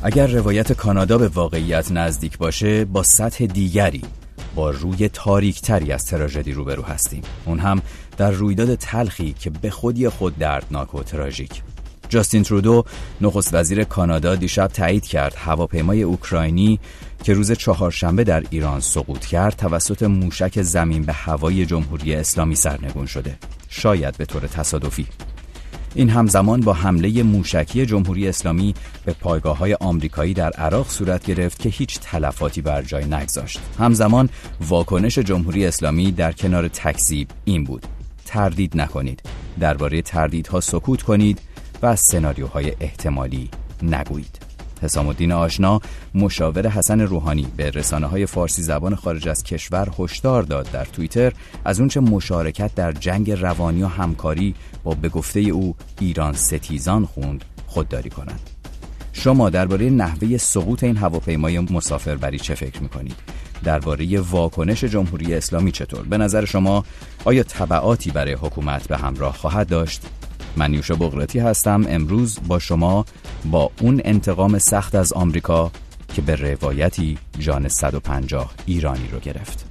اگر روایت کانادا به واقعیت نزدیک باشه، با سطح دیگری، با روی تاریکتری از تراژدی روبرو هستیم. اون هم در رویداد تلخی که به خودی خود دردناک و تراژیک. جاستین ترودو، نخست وزیر کانادا، دیشب تایید کرد هواپیمای اوکراینی که روز چهارشنبه در ایران سقوط کرد توسط موشک زمین به هوایی جمهوری اسلامی سرنگون شده، شاید به طور تصادفی. این همزمان با حمله موشکی جمهوری اسلامی به پایگاه‌های آمریکایی در عراق صورت گرفت که هیچ تلفاتی بر جای نگذاشت. همزمان واکنش جمهوری اسلامی در کنار تکذیب این بود: تردید نکنید، درباره تردیدها سکوت کنید و از سناریوهای احتمالی نگویید. حسام الدین آشنا، مشاور حسن روحانی، به رسانه‌های فارسی زبان خارج از کشور هشدار داد در توییتر از اونچه مشارکت در جنگ روانی و همکاری با به گفته او ایران ستیزان خوند خودداری کنند. شما درباره نحوه سقوط این هواپیمای مسافربری چه فکر می‌کنید؟ درباره واکنش جمهوری اسلامی چطور؟ به نظر شما آیا تبعاتی برای حکومت به همراه خواهد داشت؟ من نیوشا بغراتی هستم. امروز با شما با اون انتقام سخت از آمریکا که به روایتی جان 150 ایرانی رو گرفت.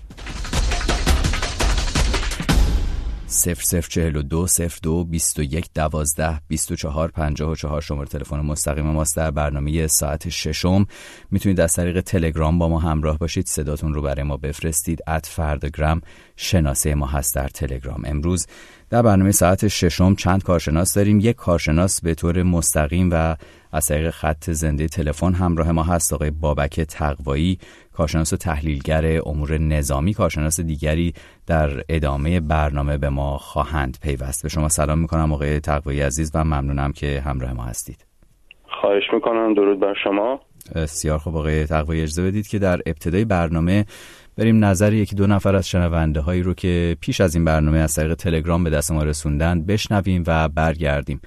0042 02 21 12 24 54 شماره تلفن مستقیم ماست. در برنامه ساعت ششم میتونید از طریق تلگرام با ما همراه باشید، صداتون رو برای ما بفرستید. @فردگرام شناسه ما هست در تلگرام. امروز در برنامه ساعت ششم چند کارشناس داریم. یک کارشناس به طور مستقیم و از طریق خط زنده تلفن همراه ما هست، آقای بابک تقوایی، کارشناس و تحلیلگر امور نظامی. کارشناس دیگری در ادامه برنامه به ما خواهند پیوست. به شما سلام میکنم آقای تقوایی عزیز و ممنونم که همراه ما هستید. خواهش میکنم. درود بر شما. بسیار خوب آقای تقوایی، اجازه بدید که در ابتدای برنامه بریم نظر یکی دو نفر از شنونده هایی رو که پیش از این برنامه از طریق تلگرام به دست ما رسوندن بشنویم و برگردیم.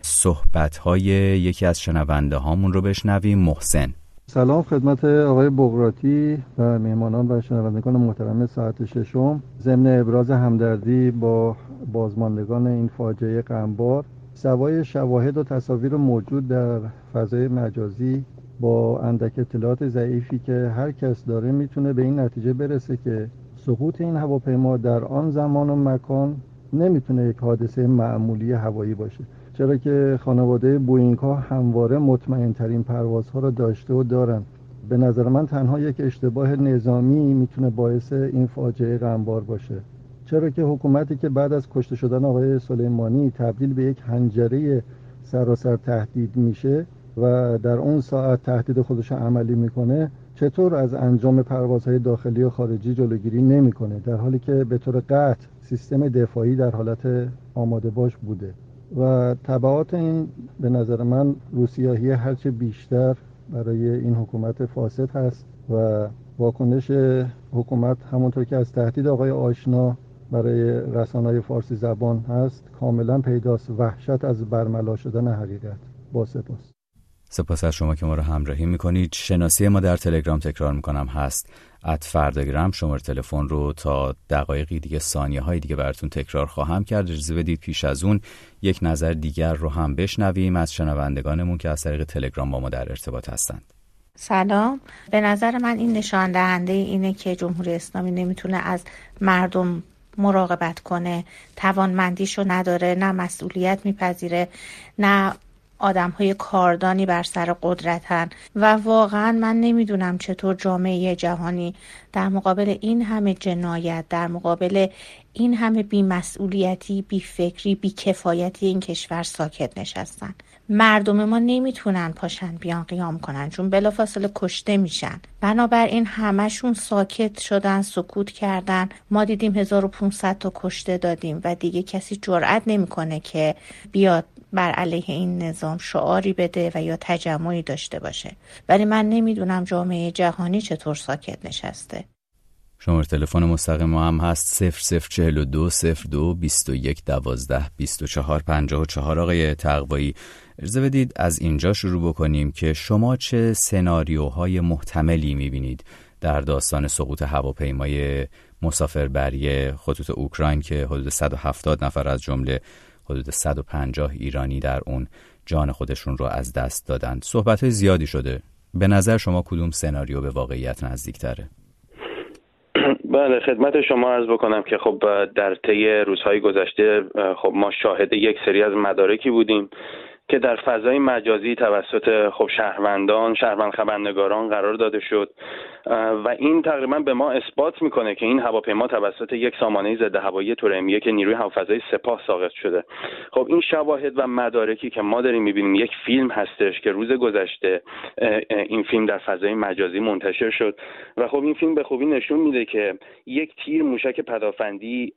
صحبت های یکی از شنونده هامون رو بشنویم. محسن: سلام خدمت آقای بغراتی و مهمانان و شنوندگان محترم ساعت ششم. ضمن ابراز همدردی با بازماندگان این فاجعه غمبار، سوای شواهد و تصاویر موجود در فضای مجازی، با اندک اطلاعات ضعیفی که هر کس داره میتونه به این نتیجه برسه که سقوط این هواپیما در آن زمان و مکان نمیتونه یک حادثه معمولی هوایی باشه، چرا که خانواده بوئینگ ها همواره مطمئن ترین پروازها رو داشته و دارن. به نظر من تنها یک اشتباه نظامی میتونه باعث این فاجعه غمبار باشه، چرا که حکومتی که بعد از کشته شدن آقای سلیمانی تبدیل به یک حنجره سراسر تهدید میشه و در اون ساعت تهدید خودش عملی میکنه، چطور از انجام پروازهای داخلی و خارجی جلوگیری نمیکنه، در حالی که به طور قطع سیستم دفاعی در حالت آماده باش بوده. و تبعات این به نظر من روسیاهی هرچه بیشتر برای این حکومت فاسد هست و واکنش حکومت همونطور که از تهدید آقای آشنا برای رسانه‌های فارسی زبان هست کاملا پیداست. وحشت از برملا شدن حقیقت. با سپاس از شما که ما رو همراهی میکنید. شناسی ما در تلگرام، تکرار میکنم، هست @فردگرام. شماره تلفن رو تا دقایقی دیگه، ثانیه های دیگه براتون تکرار خواهم کرد. اجازه بدید پیش از اون یک نظر دیگر رو هم بشنویم از شنوندگانمون که از طریق تلگرام با ما در ارتباط هستند. سلام. به نظر من این نشان دهنده اینه که جمهوری اسلامی نمیتونه از مردم مراقبت کنه، توانمندیشو نداره، نه مسئولیت میپذیره، نه آدم‌های کاردانی بر سر قدرتن و واقعا من نمیدونم چطور جامعه جهانی در مقابل این همه جنایت، در مقابل این همه بی‌مسئولیتی، بی‌فکری، بی‌کفایتی این کشور ساکت نشستن. مردم ما نمیتونن پاشن بیان قیام کنن چون بلافاصله کشته میشن. بنابراین همشون ساکت شدن، سکوت کردن. ما دیدیم 1500 تا کشته دادیم و دیگه کسی جرئت نمیکنه که بیاد بر علیه این نظام شعاری بده و یا تجمعی داشته باشه. ولی من نمیدونم جامعه جهانی چطور ساکت نشسته. شماره تلفن مستقیم ما هم هست 0042 02 21 12 24 54. آقای تقوایی، اجازه بدید از اینجا شروع بکنیم که شما چه سناریوهای محتملی میبینید در داستان سقوط هواپیمای مسافربری خطوط اوکراین که حدود 170 نفر از جمله حدود 150 ایرانی در اون جان خودشون رو از دست دادن. صحبت‌های زیادی شده. به نظر شما کدوم سناریو به واقعیت نزدیک‌تره؟ بله، خدمت شما عرض بکنم که خب در طی روزهای گذشته خب ما شاهد یک سری از مدارکی بودیم که در فضای مجازی توسط خب شهروند خبرنگاران قرار داده شد و این تقریبا به ما اثبات میکنه که این هواپیما توسط یک سامانه ضد هوایی تور M1 نیروی هوافضای سپاه ساقط شده. خب این شواهد و مدارکی که ما داریم میبینیم، یک فیلم هستش که روز گذشته این فیلم در فضای مجازی منتشر شد و خب این فیلم به خوبی نشون میده که یک تیر موشک پدافندی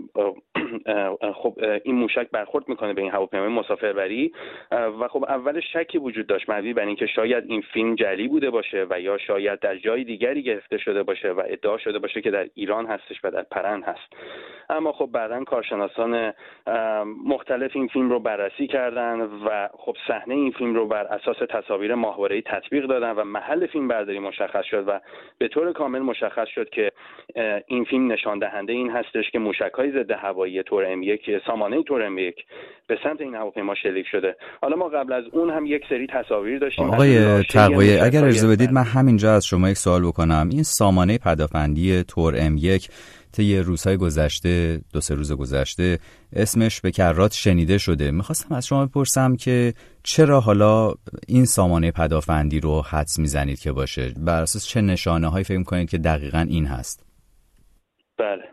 خب این موشک برخورد میکنه به این هواپیمای مسافربری و خب اول شکی وجود داشت مبنی بر اینکه شاید این فیلم جعلی بوده باشه و یا شاید در جای دیگری گرفته شده باشه و ادعا شده باشه که در ایران هستش و در پرند هست. اما خب بعداً کارشناسان مختلف این فیلم رو بررسی کردن و خب صحنه این فیلم رو بر اساس تصاویر ماهواره‌ای تطبیق دادن و محل فیلم برداری مشخص شد و به طور کامل مشخص شد که این فیلم نشان دهنده این هستش که موشک‌های ضد هوایی تور M1 سامانه تور M1 به سمت این هواپیما شلیک شده. حالا ما قبل از اون هم یک سری تصاویر داشتیم. آقای تقوایی، اگر اجازه بدید من همینجا از شما یک سوال بکنم. این سامانه پدافندی تور M1 طی روزهای گذشته، 2-3 روز گذشته اسمش به کرات شنیده شده. میخواستم از شما بپرسم که چرا حالا این سامانه پدافندی رو حدس میزنید که باشه؟ بر اساس چه نشانه‌هایی فکر می‌کنید که دقیقاً این هست؟ بله،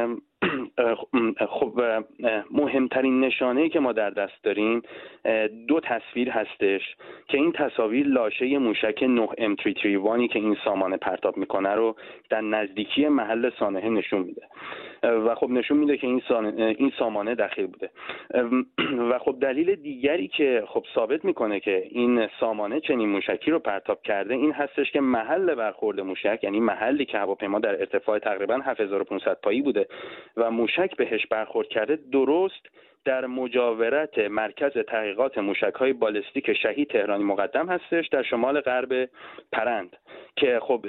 خب مهمترین نشانه‌ای که ما در دست داریم 2 تصویر هستش که این تصاویر لاشه موشک 9M331 که این سامانه پرتاب میکنه رو در نزدیکی محل سانحه نشون میده و خب نشون میده که این سامانه دخیل بوده و خب دلیل دیگری که خب ثابت میکنه که این سامانه چنین موشکی رو پرتاب کرده این هستش که محل برخورد موشک، یعنی محلی که هواپیما در ارتفاع تقریبا 7500 پایی بوده و موشک بهش برخورد کرده، درست در مجاورت مرکز تحقیقات موشک‌های بالستیک شهید تهرانی مقدم هستش در شمال غرب پرند که خب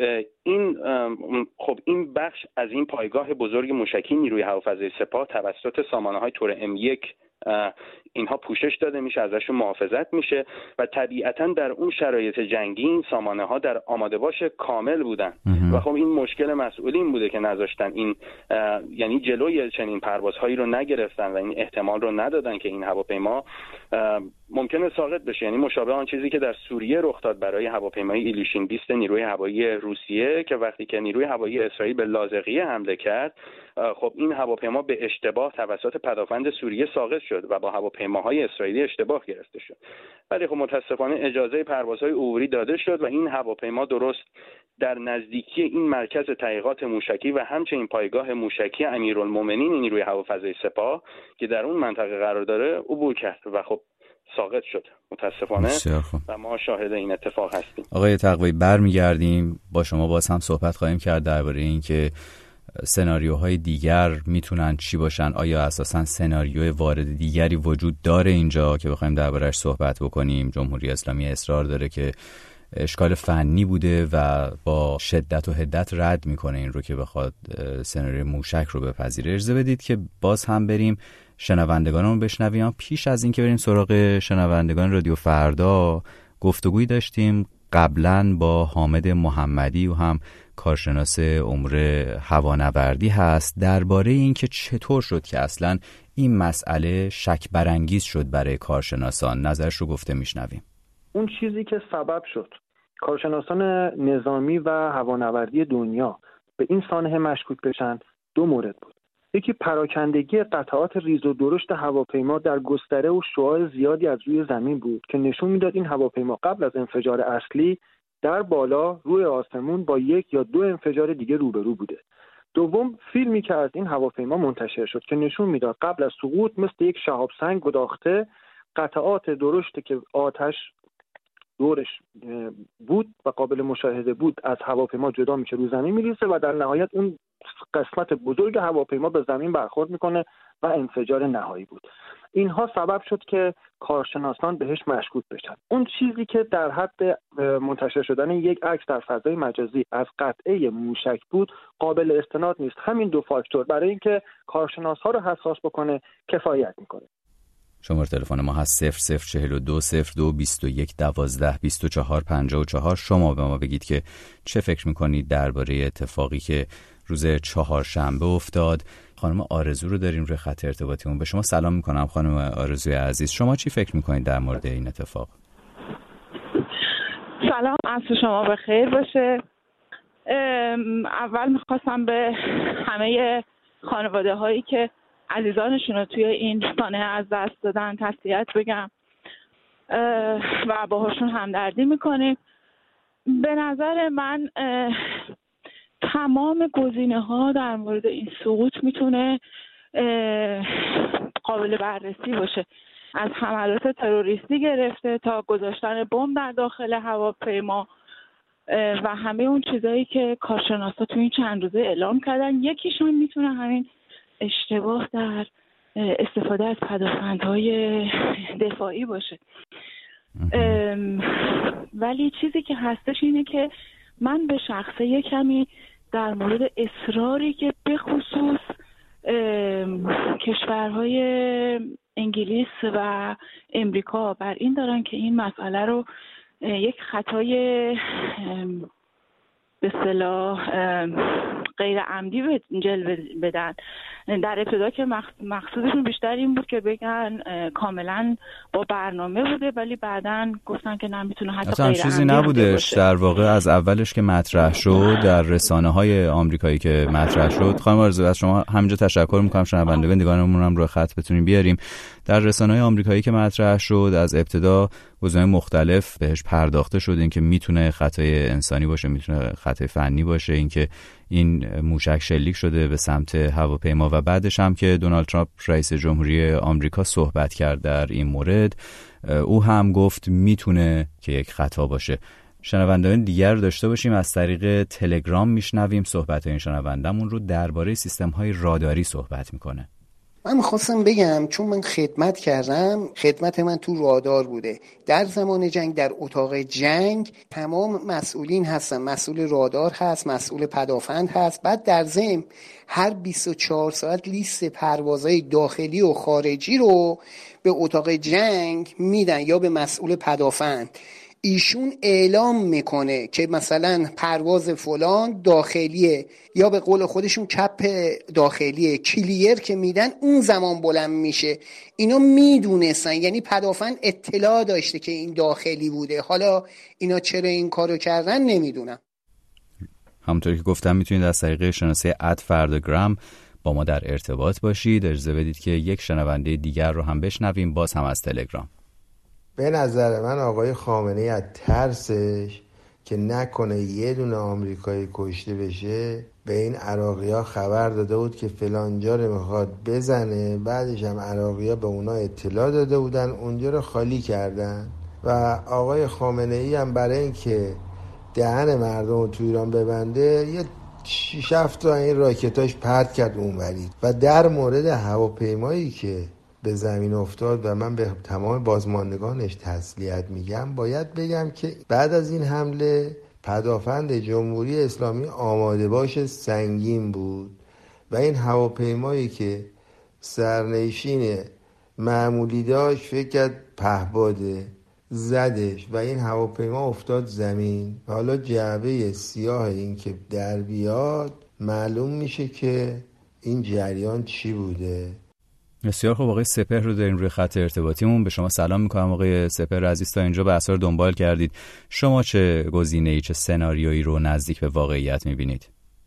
این بخش از این پایگاه بزرگ موشکی نیروی هوافضای سپاه توسط سامانه‌های تور M1 اینها پوشش داده میشه، ازشون محافظت میشه و طبیعتاً در اون شرایط جنگی این سامانه ها در آماده باش کامل بودن و خب این مشکل مسئولین بوده که نذاشتن این یعنی جلوی چنین پروازهایی رو نگرفتن و این احتمال رو ندادن که این هواپیما ممکنه ساقط بشه. یعنی مشابه آن چیزی که در سوریه رخ داد برای هواپیمای ایلیشین 20 نیروی هوایی روسیه که وقتی که نیروی هوایی اسرائیل به لاذقیه حمله کرد، خب این هواپیما به اشتباه توسط پدافند سوریه ساقط شد و با هواپیماهای اسرائیلی اشتباه گرفته شد. ولی خب متاسفانه اجازه پروازهای عبوری داده شد و این هواپیما درست در نزدیکی این مرکز تحقیقات موشکی و همچنین پایگاه موشکی امیرالمومنین نیروی هوافضای سپاه که در اون منطقه قرار داره عبور کرد و خب ساقط شد متاسفانه و ما شاهد این اتفاق هستیم. آقای تقوایی، برمیگردیم با شما باز هم صحبت خواهیم کرد درباره این که سناریوهای دیگر میتونن چی باشن. آیا اساساً سناریوی وارد دیگری وجود داره اینجا که بخوایم درباره‌اش صحبت بکنیم؟ جمهوری اسلامی اصرار داره که اشکال فنی بوده و با شدت و حدت رد میکنه این رو که بخواد سناریوی موشک رو بپذیره. اجازه بدید که باز هم بریم شنوندگانمون بشنویم. پیش از این که بریم سراغ شنوندگان رادیو فردا، گفتگویی داشتیم قبلا با حامد محمدی و هم کارشناس امور هوانوردی هست درباره این که چطور شد که اصلا این مسئله شک برانگیز شد برای کارشناسان. نظرش رو گفته میشنویم. اون چیزی که سبب شد کارشناسان نظامی و هوانوردی دنیا به این سانحه مشکوک بشن 2 مورد بود. یکی پراکندگی قطعات ریز و درشت هواپیما در گستره و شعاع زیادی از روی زمین بود که نشون میداد این هواپیما قبل از انفجار اصلی در بالا روی آسمون با 1 یا 2 انفجار دیگه روبرو بوده. دوم، فیلمی که از این هواپیما منتشر شد که نشون میداد قبل از سقوط مثل یک شهاب سنگ گداخته قطعات درشتی که آتش دورش بود و قابل مشاهده بود از هواپیما جدا میشه، رو زمین میریزه و در نهایت اون قسمت بزرگ هواپیما به زمین برخورد میکنه و انفجار نهایی بود. اینها سبب شد که کارشناسان بهش مشکوک بشن. اون چیزی که در حد منتشر شدن یک عکس در فضای مجازی از قطعه موشک بود قابل استناد نیست. همین 2 فاکتور برای اینکه کارشناس‌ها رو حساس بکنه کفایت میکنه. شماره تلفن ما هست 0042 02 21 12 24 54. شما به ما بگید که چه فکر میکنید درباره اتفاقی که روز چهارشنبه افتاد. خانم آرزو رو داریم روی خط ارتباطیمون. به شما سلام میکنم خانم آرزوی عزیز. شما چی فکر میکنید در مورد این اتفاق؟ سلام، عصر شما بخیر باشه. اول میخواستم به همه خانواده هایی که عزیزانشون رو توی این سانحه از دست دادن تسلیت بگم و باهاشون همدردی میکنیم. به نظر من تمام گزینه ها در مورد این سقوط میتونه قابل بررسی باشه، از حملات تروریستی گرفته تا گذاشتن بمب در داخل هواپیما و همه اون چیزایی که کارشناسا تو این چند روزه اعلام کردن. یکیشون میتونه همین اشتباه در استفاده از پدافندهای دفاعی باشه. ولی چیزی که هستش اینه که من به شخصه یه کمی در مورد اصراری که به خصوص کشورهای انگلیس و امریکا بر این دارن که این مسئله رو یک خطای به اصطلاح غیر عمدی جلوه بدن. در ابتدا که مقصودشون بیشتر این بود که بگن کاملا با برنامه بوده، ولی بعداً گفتن که نمیتونه حتی غیر عمدی چیزی نبودش. در واقع از اولش که مطرح شد در رسانه‌های آمریکایی که مطرح شد، خانم آرزو از شما همینجا تشکر می‌کنم، شنوندگانمون هم روی خط بتونیم بیاریم. در رسانه‌های آمریکایی که مطرح شد از ابتدا گزینه‌های مختلف بهش پرداخته شد، اینکه میتونه خطای انسانی باشه، میتونه خطای فنی باشه، اینکه این موشک شلیک شده به سمت هواپیما و بعدش هم که دونالد ترامپ رئیس جمهوری آمریکا صحبت کرد در این مورد، او هم گفت میتونه که یک خطا باشه. شنوندگان دیگر رو داشته باشیم. از طریق تلگرام میشنویم صحبت این شنوندمون رو درباره سیستم‌های راداری صحبت میکنه. من میخواستم بگم چون من خدمت کردم، خدمت من تو رادار بوده. در زمان جنگ، در اتاق جنگ تمام مسئولین هستن، مسئول رادار هست، مسئول پدافند هست. بعد در ضمن هر 24 ساعت لیست پروازهای داخلی و خارجی رو به اتاق جنگ میدن یا به مسئول پدافند. ایشون اعلام میکنه که مثلا پرواز فلان داخلیه یا به قول خودشون چپ داخلیه، کلیر که میدن اون زمان بلند میشه. اینا میدونستن، یعنی پدافند اطلاع داشته که این داخلی بوده. حالا اینا چرا این کارو کردن نمیدونم. همونطور که گفتم میتونید از طریق شناسه @فرداگرام با ما در ارتباط باشید. اجازه بدید که یک شنونده دیگر رو هم بشنویم، باز هم از تلگرام. به نظر من آقای خامنه‌ای از ترسش که نکنه یه دونه آمریکایی کشته بشه به این عراقی‌ها خبر داده بود که فلانجا رو میخواد بزنه. بعدش هم عراقی‌ها به اونا اطلاع داده بودن، اونجا رو خالی کردن و آقای خامنه‌ای هم برای اینکه دهن مردم رو تو ایران ببنده یه 6-7 تا این راکتاش پرت کرد اونوری. و در مورد هواپیمایی که به زمین افتاد و من به تمام بازماندگانش تسلیت میگم، باید بگم که بعد از این حمله پدافند جمهوری اسلامی آماده باش سنگین بود و این هواپیمایی که سرنشین معمولی داشت فکر کرد پهپاده، زدش و این هواپیما افتاد زمین. حالا جعبه سیاه این که در بیاد معلوم میشه که این جریان چی بوده. بسیار خوب، آقای سپهر رو داریم روی خط ارتباطیمون. به شما سلام میکنم آقای سپهر عزیز، تا اینجا بحثا رو دنبال کردید. شما چه گزینه‌ای، چه سناریویی رو نزدیک به واقعیت میبینید؟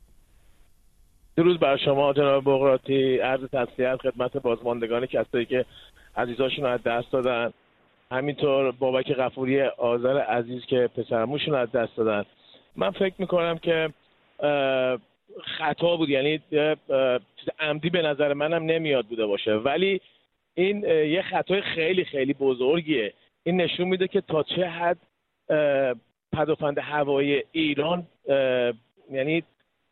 درود بر شما جناب بغراتی، عرض تسلیت خدمت بازماندگان کسایی که عزیزاشون رو از دست دادن، همینطور بابک غفوری آذر عزیز که پسرموشون رو از دست دادن. من فکر میکنم که خطا بود، یعنی چیز عمدی به نظر منم نمیاد بوده باشه، ولی این یه خطای خیلی خیلی بزرگیه. این نشون میده که تا چه حد پدافند هوایی ایران یعنی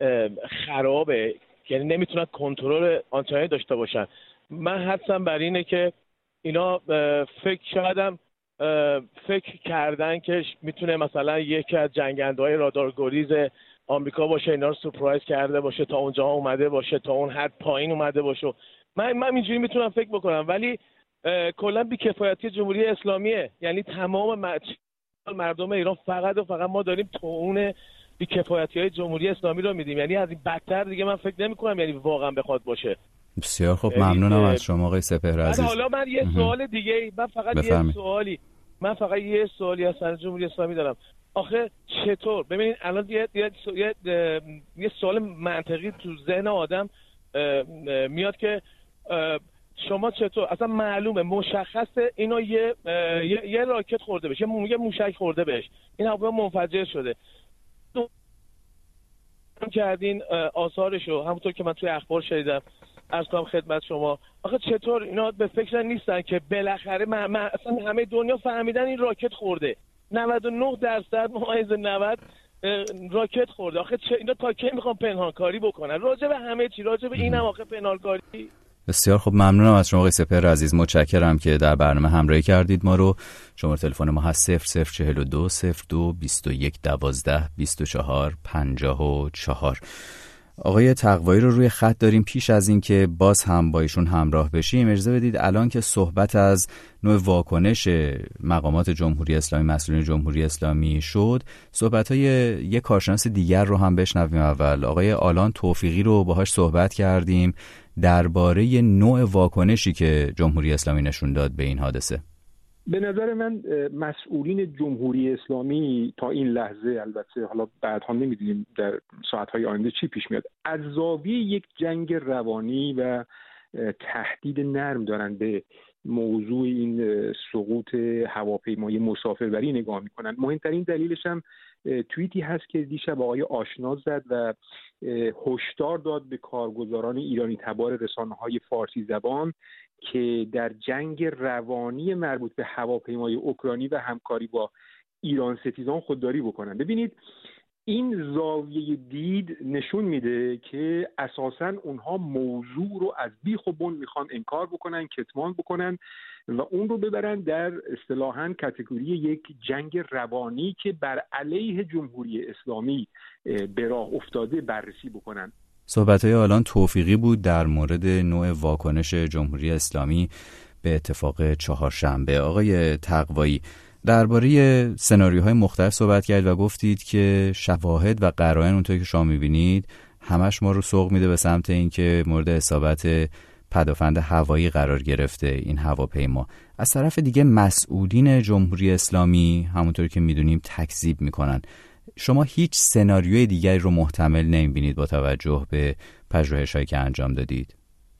خرابه، یعنی نمیتونن کنترل آنچنانی داشته باشن. من حدسم بر اینه که اینا فکر کردن که میتونه مثلا یکی از جنگنده‌های رادارگریز آمریکا باشه، اینا رو سورپرایز کرده باشه، تا اونجا اومده باشه، تا اون حد پایین اومده باشه. من اینجوری میتونم فکر بکنم، ولی کلا بی‌کفایتی جمهوری اسلامیه. یعنی تمام مردم ایران فقط و فقط ما داریم طعون بی‌کفایتی‌های جمهوری اسلامی رو میدیم. یعنی از این بدتر دیگه من فکر نمی‌کنم یعنی واقعا بخواد باشه. بسیار خب، ممنونم از شما آقای سپهر عزیز. حالا من یه سوال دیگه، من فقط یه سوالی از سر جمهوری اسلامی دارم. آخه چطور ببینید الان یه سوال منطقی تو ذهن آدم میاد که شما چطور اصلا معلومه مشخصه اینا یه راکت خورده بشه، یه موشک خورده بهش، این هواپیما منفجر شده، کردین آثارشو همونطور که من توی اخبار شنیدم از کنم خدمت شما. آخه چطور اینا به فکر نیستن که بالاخره اصلا همه دنیا فهمیدن این راکت خورده، 99% ممیز 90 راکت خورده. آخه اینا تا کی میخوان پنهانکاری بکنن راجع به همه چی؟ راجع به اینم آخه پنهانکاری. بسیار خب، ممنونم از شما آقای سپهر عزیز، متشکرم که در برنامه همراهی کردید ما رو. شماره تلفن ما هست 0042 02 21 12 24 54. آقای تقوایی رو روی خط داریم. پیش از این که باز هم با ایشون همراه بشیم اجازه بدید الان که صحبت از نوع واکنش مقامات جمهوری اسلامی، مسئولین جمهوری اسلامی شد، صحبت‌های یک کارشناس دیگر رو هم بشنویم. اول آقای آلان توفیقی رو باهاش صحبت کردیم درباره نوع واکنشی که جمهوری اسلامی نشون داد به این حادثه. به نظر من مسئولین جمهوری اسلامی تا این لحظه، البته حالا بعدها نمیدونیم در ساعتهای آینده چی پیش میاد، از زاویه یک جنگ روانی و تهدید نرم دارن به موضوع این سقوط هواپیمای مسافربری نگاه میکنن. مهمترین دلیلش هم توییتی هست که دیشب آقای آشنا زد و هشدار داد به کارگزاران ایرانی تبار رسانه‌های فارسی زبان که در جنگ روانی مربوط به هواپیمای اوکراینی و همکاری با ایران ستیزان خودداری بکنن. ببینید این زاویه دید نشون میده که اساساً اونها موضوع رو از بیخ و بن میخوان انکار بکنن، کتمان بکنن و اون رو ببرن در اصطلاحاً کاتگوری یک جنگ روانی که بر علیه جمهوری اسلامی به راه افتاده بررسی بکنن. صحبت‌های آلان توفیقی بود در مورد نوع واکنش جمهوری اسلامی به اتفاق چهارشنبه. آقای تقوایی، درباره سناریوهای مختلف صحبت کردید و گفتید که شواهد و قرائن اونطور که شما می‌بینید همش ما رو سوق میده به سمت اینکه مورد اصابت پدافند هوایی قرار گرفته این هواپیما. از طرف دیگه مسئولین جمهوری اسلامی همونطور که می‌دونیم تکذیب می‌کنن. شما هیچ سناریوی دیگری رو محتمل نمی‌بینید با توجه به پژوهش‌هایی که انجام دادید؟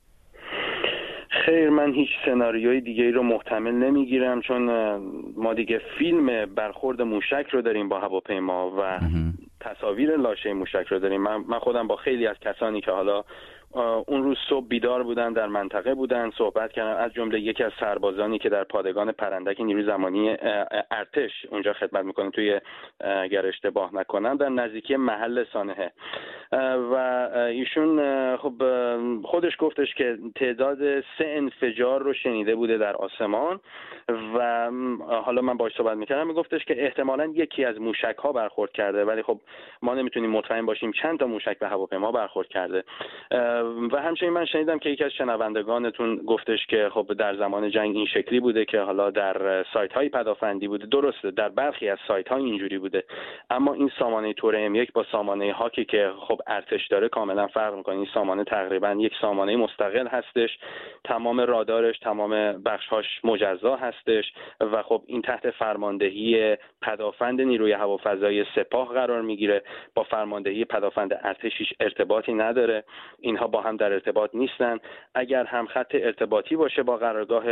خیر، من هیچ سناریوی دیگری رو محتمل نمیگیرم، چون ما دیگه فیلم برخورد موشک رو داریم با هواپیما و تصاویر لاشه موشک رو داریم. من خودم با خیلی از کسانی که حالا اون روز صبح بیدار بودن در منطقه بودن صحبت کردن، از جمله یکی از سربازانی که در پادگان پرندک نیروی زمینی ارتش اونجا خدمت میکنه توی، اگر اشتباه نکنم، در نزدیکی محل سانحه، و ایشون خب خودش گفتش که تعداد 3 انفجار رو شنیده بوده در آسمان و حالا من باهاش صحبت میکردم، میگفتش که احتمالاً یکی از موشک ها برخورد کرده، ولی خب ما نمیتونیم مطمئن باشیم چند تا موشک به هواپیما برخورد کرده. و همچنین من شنیدم که یکی از شنوندگانتون گفتش که خب در زمان جنگ این شکلی بوده که حالا در سایت های پدافندی بوده. درسته، در برخی از سایت ها اینجوری بوده، اما این سامانه تور M1 با سامانه هاکی که خب ارتش داره کاملا فرق میکنه. این سامانه تقریبا یک سامانه مستقل هستش، تمام رادارش، تمام بخش‌هاش مجزا هستش و خب این تحت فرماندهی پدافند نیروی هوافضایی سپاه قرار میگیره، با فرماندهی پدافند ارتش هیچ ارتباطی نداره، اینها با هم در ارتباط نیستن. اگر هم خط ارتباطی باشه با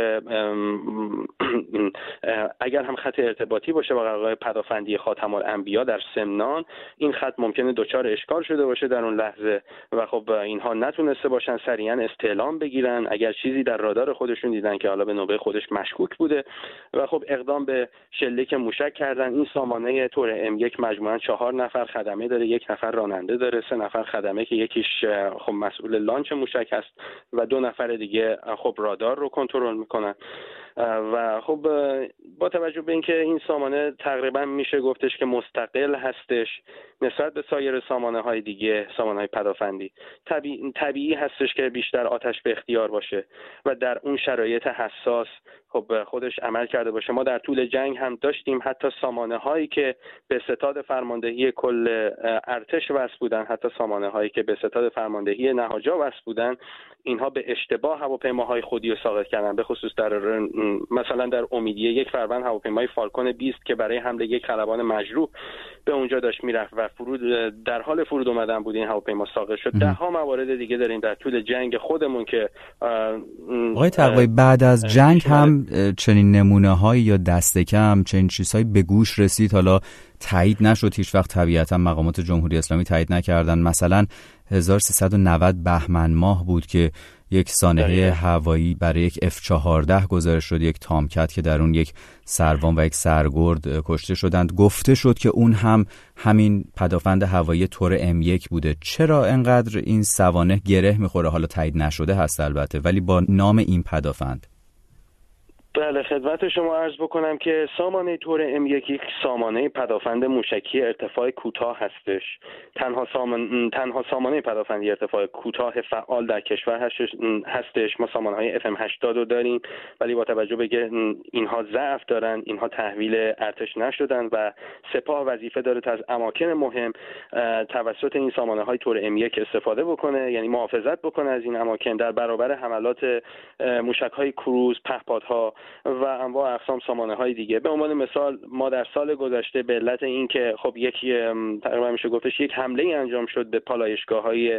قرارگاه پدافندی خاتم الانبیا در سمنان، این خط ممکنه دچار اشکال شده باشه در اون لحظه و خب اینها نتونسته باشن سریعا استعلام بگیرن. اگر چیزی در رادار خودشون دیدن که حالا به نوبه خودش مشکوک بوده و خب اقدام به شلیک موشک کردن. این سامانه تور M1 مجموعاً 4 نفر خدمه داره، 1 نفر راننده داره، 3 نفر خدمه که یکیش خب مسئول لانچ موشک هست و 2 نفر دیگه خب رادار رو کنترل میکنن. و خب با توجه به اینکه این سامانه تقریبا میشه گفتش که مستقل هستش نسبت به سایر سامانه‌های دیگه، سامانه‌های پدافندی، طبیعی هستش که بیشتر آتش به اختیار باشه و در اون شرایط حساس خب خودش عمل کرده باشه. ما در طول جنگ هم داشتیم حتی سامانه‌هایی که به ستاد فرماندهی کل ارتش وصل بودن، حتی سامانه‌هایی که به ستاد فرماندهی نهاجا وصل بودن، اینها به اشتباه هواپیماهای خودی رو ساقط کردن. به خصوص مثلا در امیدیه 1 فروند هواپیمای فالکون 20 که برای حمله یک خلبان مجروح به اونجا داشت میرفت و در حال فرود اومدن بود این هواپیما ساقط شد. ده ها موارد دیگه داریم در طول جنگ خودمون که آقای تقوایی بعد از جنگ هم چنین نمونه‌هایی یا دست کم چنین چیزهایی به گوش رسید؟ حالا تایید نشد هیچ وقت، طبیعتا مقامات جمهوری اسلامی تایید نکردن. مثلا 1390 بهمن ماه بود که یک سانحه هوایی برای یک F-14 گزارش شد، یک تامکت که در اون یک سروان و یک سرگرد کشته شدند. گفته شد که اون هم همین پدافند هوایی تور M1 بوده. چرا انقدر این سوانح گره میخوره؟ حالا تایید نشده هست البته، ولی با نام این پدافند. بله، خدمت شما عرض بکنم که سامانه تور M1 یک سامانه پدافند موشکی ارتفاع کوتاه هستش. تنها سامانه پدافندی ارتفاع کوتاه فعال در کشور هستش. ما سامانه‌های FM80 رو داریم ولی با توجه به اینها ضعف دارن، اینها تحویل ارتش نشدن و سپاه وظیفه داره تا از اماکن مهم توسط این سامانه‌های تور M1 استفاده بکنه، یعنی محافظت بکنه از این اماکن در برابر حملات موشک‌های کروز، پهپادها و انواع اقسام سامانه‌های دیگه. به عنوان مثال ما در سال گذشته به علت اینکه خب تقریبا میشه گفتش یک حمله انجام شد به پالایشگاه‌های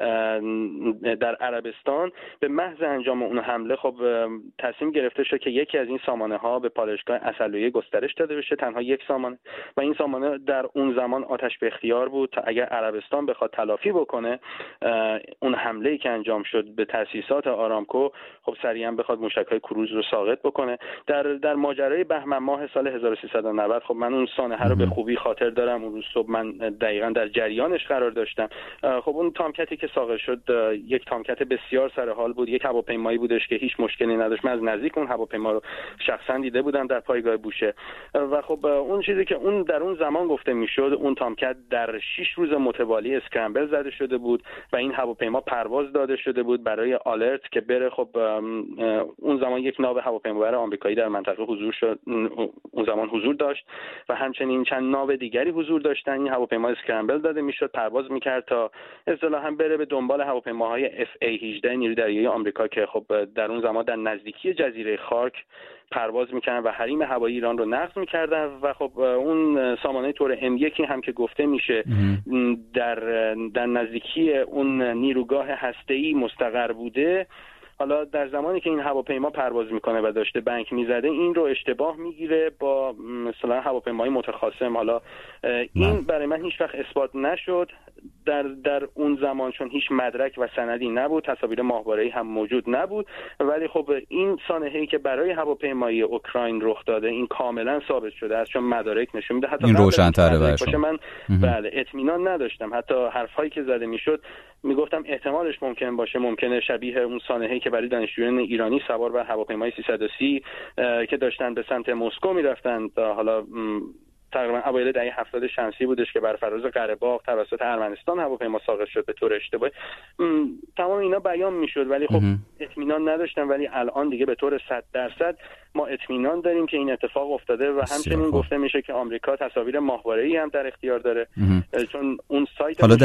در عربستان، به محض انجام اون حمله خب تصمیم گرفته شد که یکی از این سامانه‌ها به پالایشگاه اسدالله گسترش داده بشه، تنها یک سامانه، و این سامانه در اون زمان آتش به اختیار بود تا اگر عربستان بخواد تلافی بکنه اون حمله‌ای که انجام شد به تأسیسات آرامکو، خب سریعا بخواد موشک‌های کروز رو ساقط بکنه. در ماجرای بهمن ماه سال 1390 خب من اون سانحه رو به خوبی خاطر دارم. اون روز صبح من دقیقاً در جریانش قرار داشتم. خب اون تامکتی که ساقط شد یک تامکت بسیار سر حال بود، یک هواپیمایی بودش که هیچ مشکلی نداشت. من از نزدیک اون هواپیما رو شخصا دیده بودم در پایگاه بوشه و خب اون چیزی که اون در اون زمان گفته میشد، اون تامکت در 6 روز متوالی اسکرامبل زده شده بود و این هواپیما پرواز داده شده بود برای آلرت که بره. خب اون زمان یک ناو هواپیمابر آمریکایی در منطقه اون زمان حضور داشت و همچنین چند ناو دیگری حضور داشتن. این هواپیما اسکرامبل داده میشد، پرواز میکرد تا اصطلاحاً بره به دنبال هواپیماهای FA-18 نیروی دریایی آمریکا که خب در اون زمان در نزدیکی جزیره خارک پرواز میکردن و حریم هوایی ایران رو نقض میکردن و خب اون سامانه تور M1 هم که گفته میشه در نزدیکی اون نیروگاه هسته‌ای مستقر بوده. حالا در زمانی که این هواپیما پرواز میکنه و داشته بنک میزده، این رو اشتباه میگیره با مثلا هواپیمای متخاصم. حالا این برای من هیچ وقت اثبات نشد در اون زمان، چون هیچ مدرک و سندی نبود، تصاویر ماهواره‌ای هم موجود نبود، ولی خب این سانحه‌ای که برای هواپیمای اوکراین رخ داده این کاملا ثابت شده است، چون مدارک نشون میده. حتی این روشن‌تره برای شما. من بله اطمینان نداشتم، حتی حرفایی که زده میشد میگفتم احتمالش ممکن باشه، ممکنه شبیه اون سانحه‌ای که برای دانشجویان ایرانی سوار بر هواپیمای 330 که داشتن به سمت مسکو میرفتن، حالا تقریبا اوایل دهه 70 شمسی بودش که بر فراز قره باغ توسط ارمنستان هواپیما ساقط شد به طور اشتباهی. تمام اینا بیان میشد ولی خب اطمینان نداشتم، ولی الان دیگه به طور 100% ما اطمینان داریم که این اتفاق افتاده و همچنین گفته میشه که آمریکا تصاویر ماهواره‌ای هم در اختیار داره، چون اون سایت حالا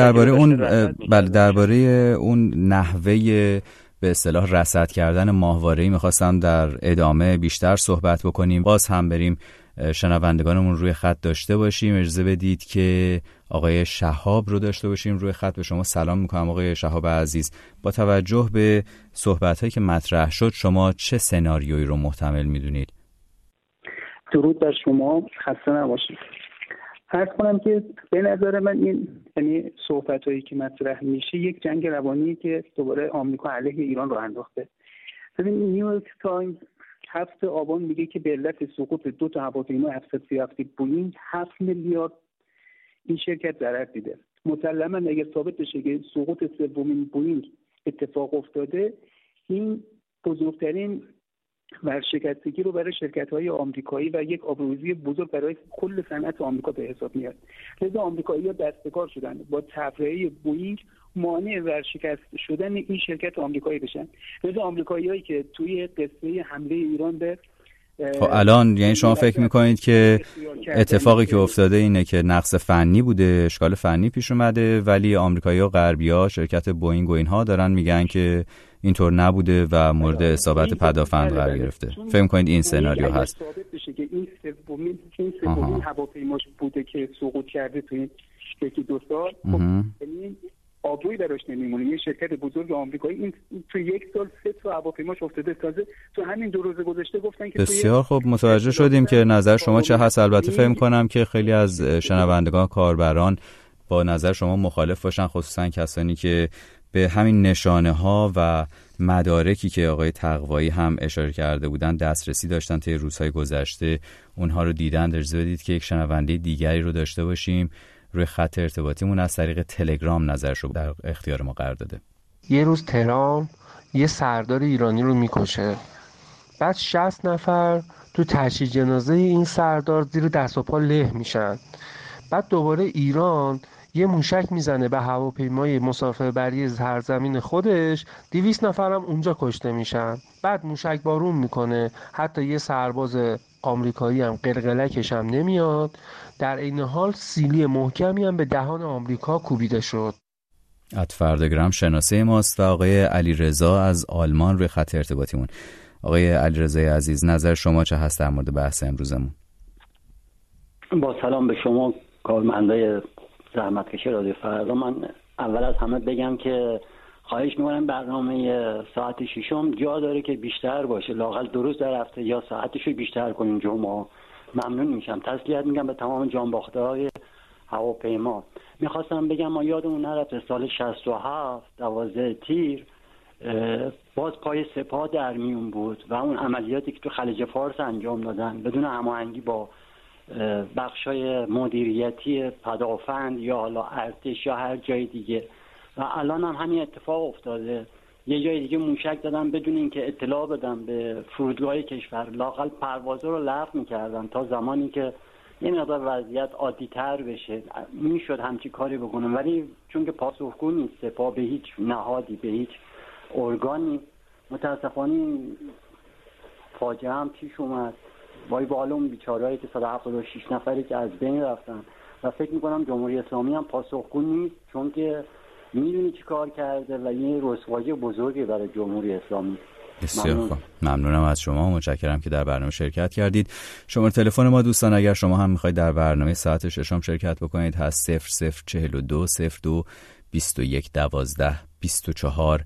درباره اون نحوه به اصطلاح رصد کردن ماهواره‌ای می‌خواستم در ادامه بیشتر صحبت بکنیم. باز هم بریم شنوندگانمون روی خط داشته باشیم. اجازه بدید که آقای شهاب رو داشته باشیم روی خط. به شما سلام میکنم آقای شهاب عزیز. با توجه به صحبت‌هایی که مطرح شد شما چه سناریویی رو محتمل میدونید؟ درود بر شما، خسته نباشید. عرض کنم که به نظر من این یعنی صحبت‌هایی که مطرح میشه یک جنگ روانی که دوباره آمریکا علیه ایران رو انداخته. ببین نیویورک تایمز 7 آبان میگه که به علت سقوط 2 تا هواپیما F-37 بوئینگ 7 میلیارد این شرکت ضرر دیده. مسلماً اگر ثابت بشه که سقوط 3مین بوئینگ اتفاق افتاده، این بزرگترین ورشکستگی رو برای شرکت‌های آمریکایی و یک آبروریزی بزرگ برای کل صنعت آمریکا به حساب میاد. لذا آمریکایی‌ها دسته‌کار شدن با تفرعه بوئینگ مانع ورشکست شدن این شرکت آمریکایی بشن. لذا آمریکایی‌هایی که توی قصه حمله ایران به خب الان یعنی شما فکر میکنید که اتفاقی که افتاده اینه که نقص فنی بوده، اشکال فنی پیش اومده، ولی آمریکایی‌ها و غربی‌ها شرکت بوئینگ و اینها دارن میگن که اینطور نبوده و مورد اصابت پدافند قرار گرفته. فکر میکنید این سناریو هست؟ ثابت بشه که این سومین هواپیماش بوده که سقوط کرده تو این یکی دو سال، خب یعنی آبرویی براش نمیمونه. یه شرکت بزرگ آمریکایی این تو یک سال 3 تا هواپیماش افتاده. تازه تو همین 2 روز گذشته گفتن که بسیار خوب متوجه شدیم که نظر شما چه هست. البته فهم کنم که خیلی از شنوندگان کاربران با نظر شما مخالف باشن، خصوصا کسانی که به همین نشانه ها و مدارکی که آقای تقوایی هم اشاره کرده بودن دسترسی داشتن طی روزهای گذشته، اونها رو دیدن. اجازه بدید که یک شنونده دیگری رو داشته باشیم. روی خط ارتباطیمون از طریق تلگرام نظرشو در اختیار ما قرار داده. یه روز تهران یه سردار ایرانی رو میکشه، بعد 60 نفر تو تشییع جنازه این سردار زیر دست و پا له میشن. بعد دوباره ایران یه موشک میزنه به هواپیمای مسافربری سرزمین خودش، 200 نفرم اونجا کشته میشن. بعد موشک بارون میکنه، حتی یه سرباز آمریکایی هم قلقلکش هم نمیاد. در این حال سیلی محکمی هم به دهان آمریکا کوبیده شد. @فردگرام شناسه ماست و آقای علیرضا از آلمان روی خط ارتباطیمون. آقای علیرضا عزیز، نظر شما چه هست در مورد بحث امروزمون؟ با سلام به شما کارمندای زحمتکش رادیو فردا. من اول از همه بگم که خواهش می‌کنم برنامه ساعت 6 جا داره که بیشتر باشه، لااقل 2 روز در هفته یا ساعتشو بیشتر کنیم جمعه. ممنون میشم. تسلیت میگم به تمام جانباخته‌های هواپیما. میخواستم بگم ما یادمون نرفته سال 67 12 تیر باز پای سپاه در میون بود و اون عملیاتی که تو خلیج فارس انجام دادن بدون هماهنگی با بخشای مدیریتی پدافند یا حالا ارتش یا هر جای دیگه، و الان هم همین اتفاق افتاده. یه جای دیگه موشک دادن بدون اینکه اطلاع بدن به فرودگاه کشور، لااقل پروازا رو لغو می‌کردن تا زمانی که یه مقدار وضعیت عادی‌تر بشه. میشد همچی کاری بکنن، ولی چون که پاسخگو نیست سپاه به هیچ نهادی، به هیچ ارگانی، متاسفانه فاجعه هم پیش اومد. وای به حال اون بیچارهایی که 176 نفری که از بین رفتن، و فکر میکنم جمهوری اسلامی هم پاسخگو نیست، چون که میدونی چی کار کرده و این رسوایی بزرگی برای جمهوری اسلامی. بسیار خوب، ممنونم از شما، متشکرم که در برنامه شرکت کردید. شماره تلفن ما دوستان اگر شما هم میخواید در برنامه ساعت 6 شرکت بکنید هست 0042 02 21 12 24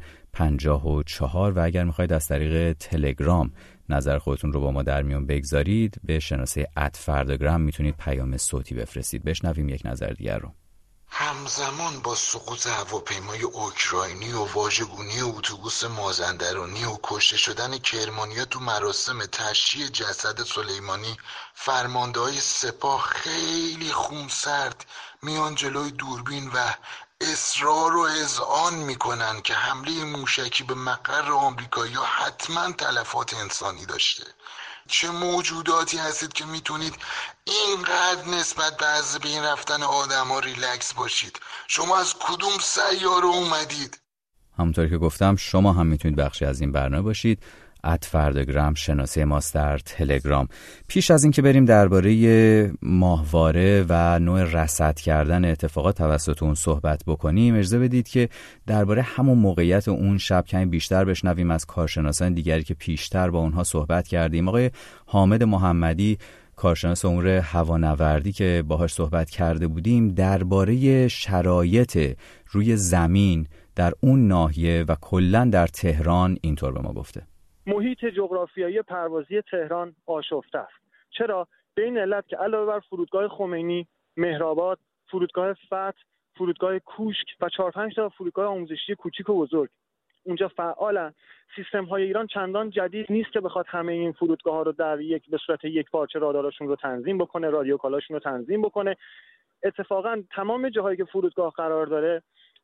54 و اگر میخواید از طریق تلگرام نظر خودتون رو با ما در میون بگذارید به شناسه @فردگرام میتونید پیام صوتی بفرستید. بشنویم یک نظر دیگر رو. همزمان با سقوط هواپیمای اوکراینی و واژگونی اتوبوس مازندرانی و کشته شدن کرمانیا تو مراسم تشییع جسد سلیمانی، فرمانده‌های سپاه خیلی خونسرد میان جلوی دوربین و اصرار و اذعان میکنن که حمله موشکی به مقر آمریکایی‌ها حتما تلفات انسانی داشته. چه موجوداتی هستید که میتونید اینقدر نسبت به از بین رفتن آدم‌ها ریلکس باشید؟ شما از کدوم سیاره اومدید؟ همونطور که گفتم شما هم میتونید بخشی از این برنامه باشید. @فردگرام شناسه ماست در تلگرام. پیش از این که بریم درباره ماهواره و نوع رصد کردن اتفاقات توسط اون صحبت بکنیم، اجازه بدید که درباره همون موقعیت اون شب کمی بیشتر بشنویم از کارشناسان دیگری که پیشتر با اونها صحبت کردیم. آقای حامد محمدی، کارشناس امور هوانوردی که باهاش صحبت کرده بودیم، درباره شرایط روی زمین در اون ناحیه و کلاً در تهران اینطور به ما گفته. محیط جغرافیایی پروازی تهران آشفته است. چرا؟ به این علت که علاوه بر فرودگاه خمینی، مهرآباد، فرودگاه فتح، فرودگاه کوشک و 4-5 تا فرودگاه آموزشی کوچیک و بزرگ اونجا فعالن. سیستم‌های ایران چندان جدید نیست که بخواد همه این فرودگاه‌ها رو در به صورت یک پارچه رادارشون رو تنظیم بکنه، رادیو کالاشون رو تنظیم بکنه. اتفاقا تمام جاهایی که فرودگاه قرار داره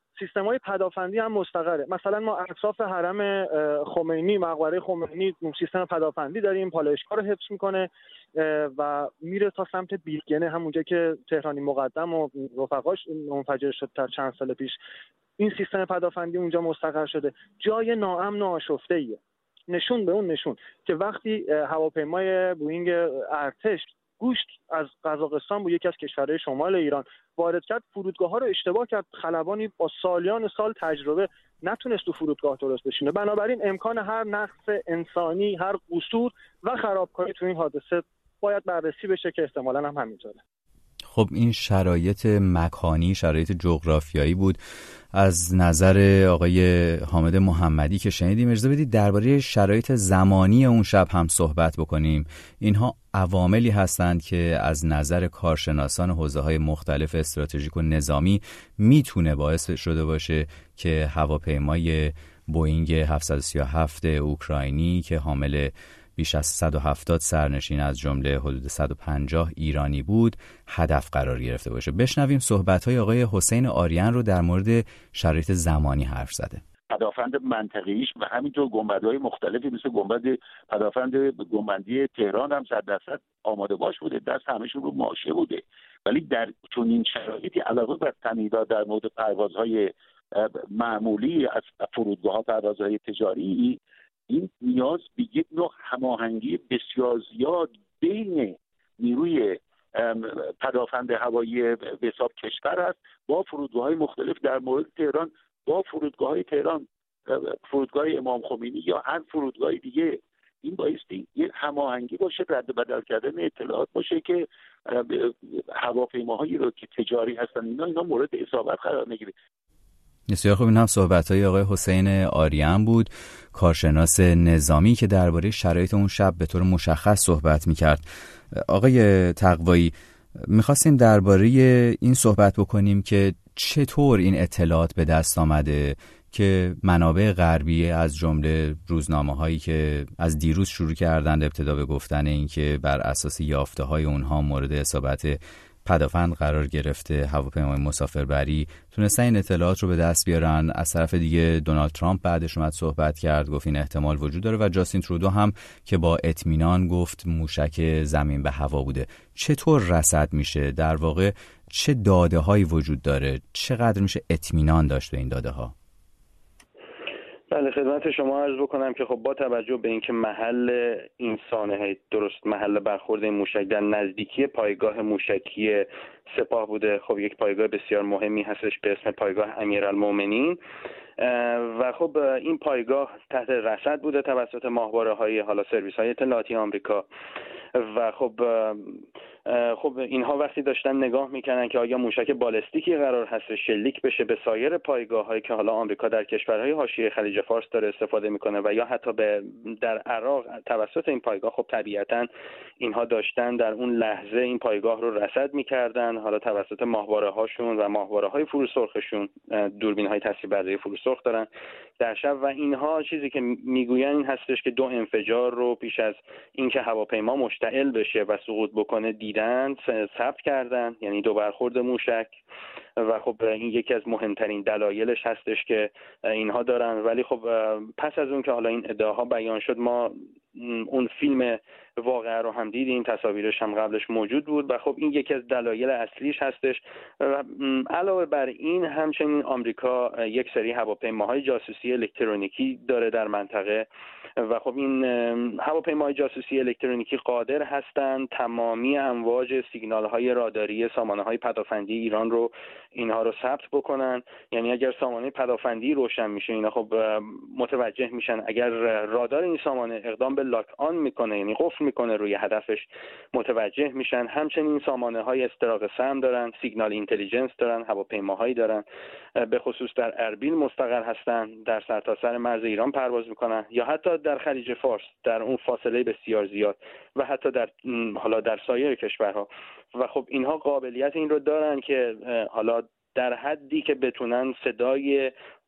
سیستم‌های پدافندی هم مستقره. مثلا ما اطراف حرم خمینی، مقبره خمینی، سیستم پدافندی داریم، پالایشگاه رو حفظ میکنه و میره تا سمت بیلگنه، همونجا که تهرانی مقدم و رفقاش منفجر شد تا چند سال پیش. این سیستم پدافندی اونجا مستقر شده. جای ناامن و آشفته‌ایه. نشون به اون نشون که وقتی هواپیمای بوئینگ ارتش گوشت از قزاقستان بود، یکی از کشورهای شمال ایران، وارد کرد، فرودگاه‌ها رو اشتباه کرد. خلبانی با سالیان سال تجربه نتونست تو فرودگاه درست بشینه. بنابراین امکان هر نقص انسانی، هر قصور و خرابکاری تو این حادثه باید بررسی بشه که احتمالاً هم همینطوره. خب این شرایط مکانی، شرایط جغرافیایی بود. از نظر آقای حامد محمدی که شنیدیم، اجازه بدید درباره شرایط زمانی اون شب هم صحبت بکنیم. اینها عواملی هستند که از نظر کارشناسان حوزه‌های مختلف استراتژیک و نظامی میتونه باعث شده باشه که هواپیمای بوئینگ 737 اوکراینی که حامل بیش از 170 سرنشین از جمله حدود 150 ایرانی بود هدف قرار گرفته باشه. بشنویم صحبت‌های آقای حسین آریان رو در مورد شرایط زمانی حرف زده. پدافند منطقه‌ایش و همینطور گنبدهای مختلفی مثل گنبندی تهران هم 100% آماده باش بوده، دست همشون رو ماشه بوده. ولی در چنین شرایطی علاوه بر تمهیدات در مورد پروازهای معمولی از فرودگاه‌ها، پروازهای تجاری، این نیاز به یک نوع هماهنگی بسیار زیاد بین نیروی پدافند هوایی به حساب کشور است با فرودگاه‌های مختلف. در مورد تهران با فرودگاه‌های تهران، فرودگاه امام خمینی یا هر فرودگاه دیگه، این بایستی یک هماهنگی باشه، رد و بدل کردن اطلاعات باشه که هواپیماهایی رو که تجاری هستن اینا مورد اصابت قرار نگیره. بسیار خوب. این هم صحبت‌های آقای حسین آریان بود، کارشناس نظامی که درباره شرایط اون شب به طور مشخص صحبت می‌کرد. آقای تقوایی، می‌خواستیم درباره این صحبت بکنیم که چطور این اطلاعات به دست آمده که منابع غربی از جمله روزنامه‌هایی که از دیروز شروع کردند ابتدا به گفتن این که بر اساس یافته‌های اونها مورد اصابت پدافند قرار گرفته هواپیمای مسافربری، تونستن این اطلاعات رو به دست بیارن. از طرف دیگه دونالد ترامپ بعدش اومد صحبت کرد، گفت این احتمال وجود داره و جاستین ترودو هم که با اطمینان گفت موشک زمین به هوا بوده. چطور رصد میشه؟ در واقع چه داده هایی وجود داره؟ چقدر میشه اطمینان داشت به این داده ها؟ بله، خدمت شما عرض بکنم که خب با توجه به اینکه محل این سانحه، درست محل برخورد این موشک در نزدیکی پایگاه موشکی سپاه بوده، خب یک پایگاه بسیار مهمی هستش به اسم پایگاه امیرالمومنین و خب این پایگاه تحت رصد بوده توسط ماهواره‌های حالا سرویس‌های اطلاعاتی آمریکا و خب اینها وقتی داشتن نگاه میکنن که آیا موشک بالستیکی قرار هست شلیک بشه به سایر پایگاه‌هایی که حالا آمریکا در کشورهای حاشیه خلیج فارس داره استفاده میکنه و یا حتی در عراق توسط این پایگاه، خب طبیعتاً اینها داشتن در اون لحظه این پایگاه رو رصد میکردن، حالا توسط ماهواره‌هاشون و ماهواره‌های فروسرخشون، دوربین‌های تصویربرداری فروسرخ دارن در شب و اینها چیزی که میگوین این هستش که 2 انفجار رو پیش از اینکه هواپیما مشتعل بشه و سقوط بکنه دیدن، ثبت کردن، یعنی 2 برخورد موشک و خب این یکی از مهمترین دلایلش هستش که اینها دارن. ولی خب پس از اون که حالا این ادعاها بیان شد، ما اون فیلم واقعه رو هم دیدیم، تصاویرش هم قبلش موجود بود و خب این یکی از دلایل اصلیش هستش. و علاوه بر این همچنین آمریکا یک سری هواپیماهای جاسوسی الکترونیکی داره در منطقه و خب این هواپیماهای جاسوسی الکترونیکی قادر هستند تمامی امواج سیگنال‌های راداری سامانه‌های پدافندی ایران رو اینها رو ثبت بکنن. یعنی اگر سامانه پدافندی روشن میشه، اینا خب متوجه میشن اگر رادار این سامانه اقدام به لاک آن میکنه، یعنی قفل میکنه روی هدفش، متوجه میشن. همچنین سامانه‌های استراق سم دارن، سیگنال اینتلیجنس دارن، هواپیماهایی دارن به خصوص در اربیل مستقر هستن، در سرتاسر مرز ایران پرواز میکنن یا حتی در خلیج فارس در اون فاصله بسیار زیاد و حتی در سایر کشورها و خب اینها قابلیت این رو دارن که حالا در حدی که بتونن صدای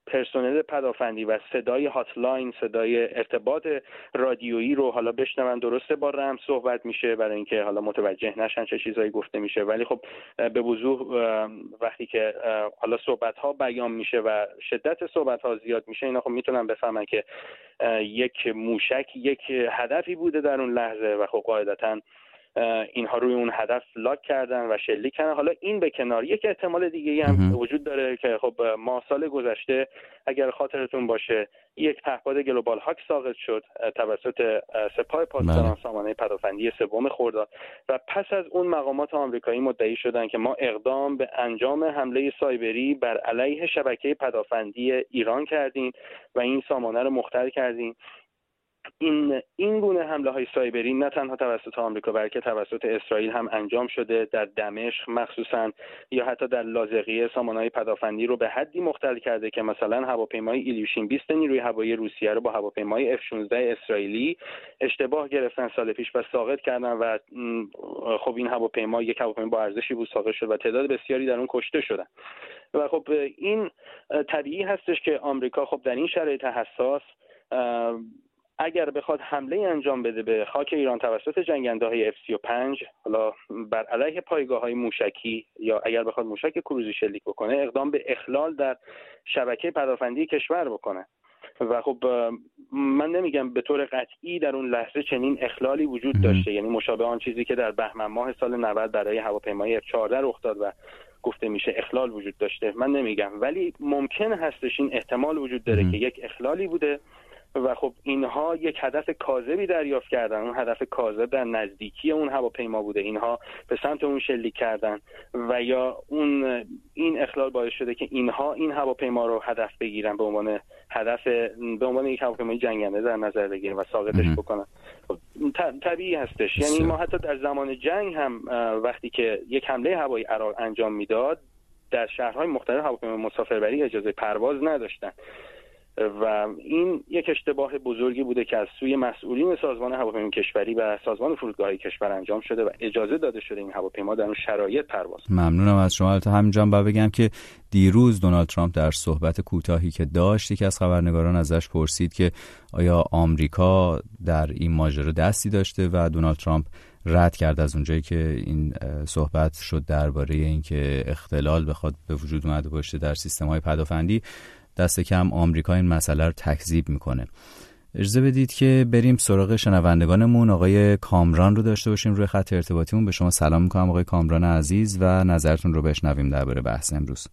پرسنل پدافندی و صدای هاتلاین، صدای ارتباط رادیویی رو حالا بشنون. درسته با رمز صحبت میشه برای اینکه حالا متوجه نشن چه چیزایی گفته میشه، ولی خب به وضوح وقتی که حالا صحبت ها بیان میشه و شدت صحبت ها زیاد میشه، اینا خب میتونن بفهمن که یک موشک یک هدفی بوده در اون لحظه و خب قاعدتاً اینها روی اون هدف لاک کردن و شلیک کردن. حالا این به کنار، یک احتمال دیگه هم وجود داره که خب ما سال گذشته اگر خاطرتون باشه یک پهپاد گلوبال هاک ساقط شد توسط سپاه پاسداران سامانه پدافندی 3 خرداد و پس از اون مقامات آمریکایی مدعی شدن که ما اقدام به انجام حمله سایبری بر علیه شبکه پدافندی ایران کردیم و این سامانه رو مختل کردیم. این گونه حمله های سایبری نه تنها توسط آمریکا بلکه توسط اسرائیل هم انجام شده، در دمشق مخصوصا یا حتی در لاذقیه سامانه‌های پدافندی رو به حدی مختل کرده که مثلا هواپیمای ایلیوشین 20 نیروی هوایی روسیه رو با هواپیمای F-16 اسرائیلی اشتباه گرفتن سال پیش و ساقط کردن و خب این هواپیما یک هواپیما با ارزشی بود ساقط شد و تعداد بسیاری در اون کشته شدن. و خب این طبیعی هستش که آمریکا خب در این شرایط حساس اگر بخواد حمله انجام بده به خاک ایران توسط جنگنده‌های F-35 حالا بر علیه پایگاه‌های موشکی یا اگر بخواد موشک کروزی شلیک بکنه، اقدام به اخلال در شبکه پدافندی کشور بکنه. و خب من نمیگم به طور قطعی در اون لحظه چنین اخلالی وجود داشته، یعنی مشابه آن چیزی که در بهمن ماه سال 90 برای هواپیمای F-14 رخ داد و گفته میشه اخلال وجود داشته، من نمیگم، ولی ممکن هستش این احتمال وجود داره که یک اخلالی بوده و خب اینها یک هدف کاذبی دریافت کردن. اون هدف کاذب در نزدیکی اون هواپیما بوده، اینها به سمت اون شلیک کردن و یا این اخلال باعث شده که اینها این هواپیما رو هدف بگیرن، به عنوان یک هواپیمای جنگنده در نظر بگیرن و ساقطش بکنن. طبیعی هستش. یعنی ما حتی در زمان جنگ هم وقتی که یک حمله هوایی عراق انجام میداد، در شهرهای مختلف هواپیمای مسافربری اجازه پرواز نداشتن و این یک اشتباه بزرگی بوده که از سوی مسئولین سازمان هواپیمایی کشوری و سازمان فرودگاه‌های کشور انجام شده و اجازه داده شده این هواپیما در اون شرایط پرواز. ممنونم از شما. البته همینجا باید بگم که دیروز دونالد ترامپ در صحبت کوتاهی که داشت، یکی از خبرنگاران ازش پرسید که آیا آمریکا در این ماجرا دستی داشته و دونالد ترامپ رد کرد از اونجایی که این صحبت شد درباره اینکه اختلال بخواد به وجود اومده باشه در سیستم‌های پدافندی، دست کم آمریکا این مسئله رو تکذیب میکنه. اجازه بدید که بریم سراغ شنوندگانمون. آقای کامران رو داشته باشیم روی خط ارتباطیمون. به شما سلام میکنم آقای کامران عزیز و نظرتون رو بشنویم درباره بحث امروز.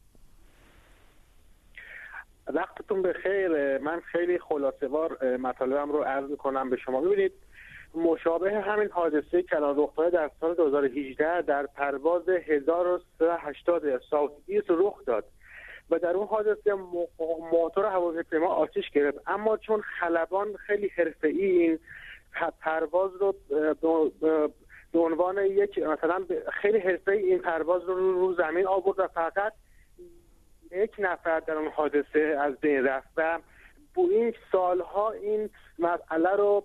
وقتتون بخیر. من خیلی خلاصه‌وار مطالبم رو عرض میکنم به شما. ببینید، مشابه همین حادثه کلان رخ داده در سال 2018 در پرواز 1380 ساوت ایست رخ داد و در اون حادثه موتور هواپیما آتش گرفت، اما چون خلبان خیلی حرفه‌ای این پرواز رو به عنوان یک مثلا خیلی حرفه‌ای این پرواز رو زمین آورد و فقط یک نفر در اون حادثه از بین رفت و با این سالها این مسئله رو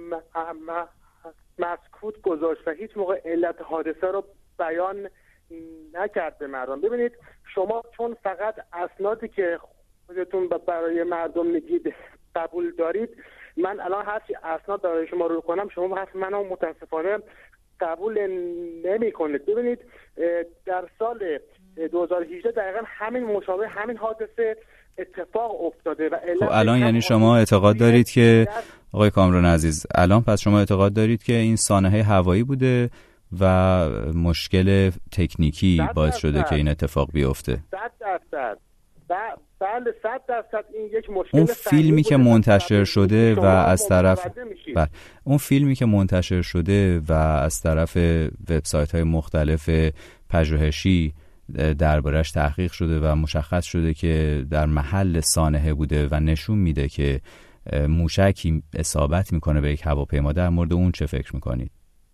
مسکوت گذاشت و هیچ موقع علت حادثه رو بیان نکرد به مردم. ببینید، شما چون فقط اسنادی که خودتون برای مردم میگید قبول دارید، من الان هرچی اسناد برای شما رو کنم شما حرف منو متاسفانه قبول نمی کنید. ببینید، در سال 2018 دقیقا همین مشابه همین حادثه اتفاق افتاده و خب الان یعنی شما اعتقاد دارید که آقای کامران عزیز، الان پس شما اعتقاد دارید که این سانحه هوایی بوده و مشکل تکنیکی باعث شده که این اتفاق بیفته؟ 100%. بله 100% این یک مشکل. اون فیلمی که منتشر شده و از طرف اون فیلمی که منتشر شده و از طرف وبسایت‌های مختلف پژوهشی دربارش تحقیق شده و مشخص شده که در محل سانحه بوده و نشون میده که موشکی اصابت میکنه به یک هواپیما. در مورد اون چه فکر میکنید؟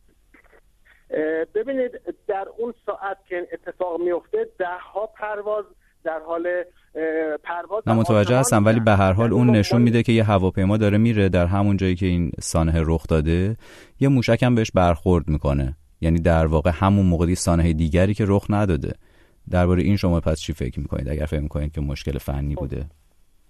ببینید، در اون ساعت که اتفاق میفته 10 پرواز در حال پرواز. من متوجه هستم، ولی به هر حال اون نشون میده که یه هواپیما داره میره در همون جایی که این سانحه رخ داده، یه موشک هم بهش برخورد میکنه، یعنی در واقع همون موقعی سانحه دیگری که رخ نداده. درباره این شما پس چی فکر میکنید اگر فکر میکنید که مشکل فنی بوده؟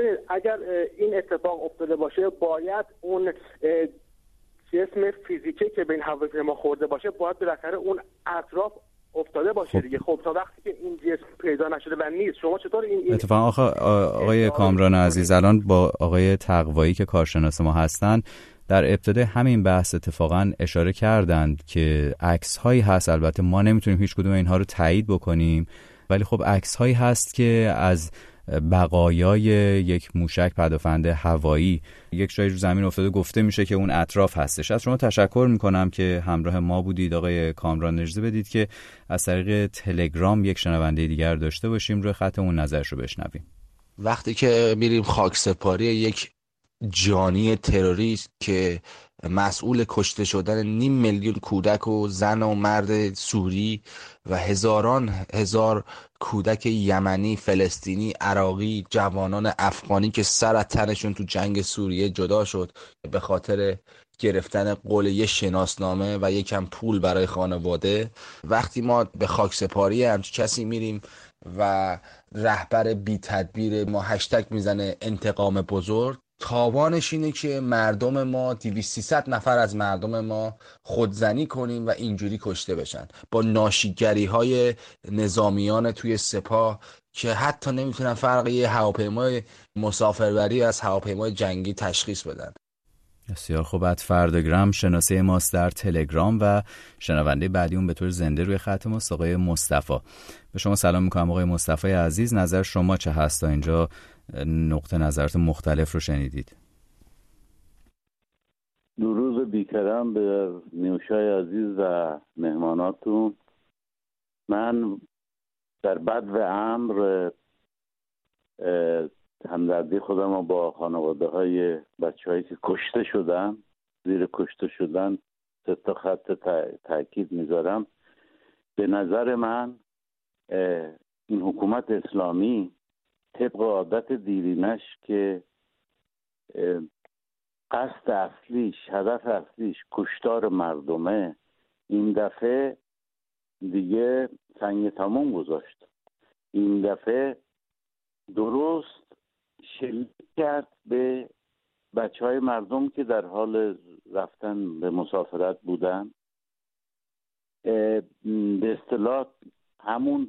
ببینید اگر این اتفاق افتاده باشه باید اون جسم فیزیکی که به این هواپیما خورده باشه باید بالاخره اون اطراف افتاده باشه دیگه. خب تا وقتی که این جسم پیدا نشده و نیست، شما چطور این اتفاقا آقای کامران عزیز الان با آقای تقوایی که کارشناس ما هستن در ابتدای همین بحث اتفاقا اشاره کردند که عکس هایی هست، البته ما نمیتونیم هیچ کدوم اینها رو تایید بکنیم، ولی خب عکس هایی هست که از بقایای یک موشک پدافند هوایی یک جایی رو زمین افتاده، گفته میشه که اون اطراف هستش. از شما تشکر میکنم که همراه ما بودید آقای کامران. اجازه بدید که از طریق تلگرام یک شنونده دیگر داشته باشیم، روی خطمون نظرش رو بشنویم. وقتی که میریم خاکسپاری یک جانی تروریست که مسئول کشته شدن 500,000 کودک و زن و مرد سوری و هزاران هزار کودک یمنی، فلسطینی، عراقی، جوانان افغانی که سر از تنشون تو جنگ سوریه جدا شد به خاطر گرفتن قول یه شناسنامه و یکم پول برای خانواده، وقتی ما به خاکسپاری همچین کسی میریم و رهبر بی تدبیر ما هشتگ میزنه انتقام بزرگ، تاوانش اینه که مردم ما 200-300 نفر از مردم ما خودزنی کنیم و اینجوری کشته بشن با ناشیگری های نظامیان توی سپاه که حتی نمیتونن فرق یه هواپیمای مسافربری از هواپیمای جنگی تشخیص بدن. بسیار خوب. فردگرام شناسه ماست در تلگرام و شنونده بعدی اون به طور زنده روی خط ماست آقای مصطفی. به شما سلام میکنم آقای مصطفی عزیز، نظر شما چه هست؟ تا اینجا نقطه نظرات مختلف رو شنیدید. درود بیکرم به نیوشای عزیز و مهماناتون. من در بدو امر همدردی خودم رو با خانواده های بچه هایی که کشته شدن، زیر کشته شدن 3 خط تاکید میذارم. به نظر من این حکومت اسلامی طبق عادت دیرینش که قصد اصلیش، هدف اصلیش کشتار مردمه، این دفعه دیگه سنگ تموم گذاشت. این دفعه درست شلیک کرد به بچه های مردم که در حال رفتن به مسافرت بودن. به اصطلاح همون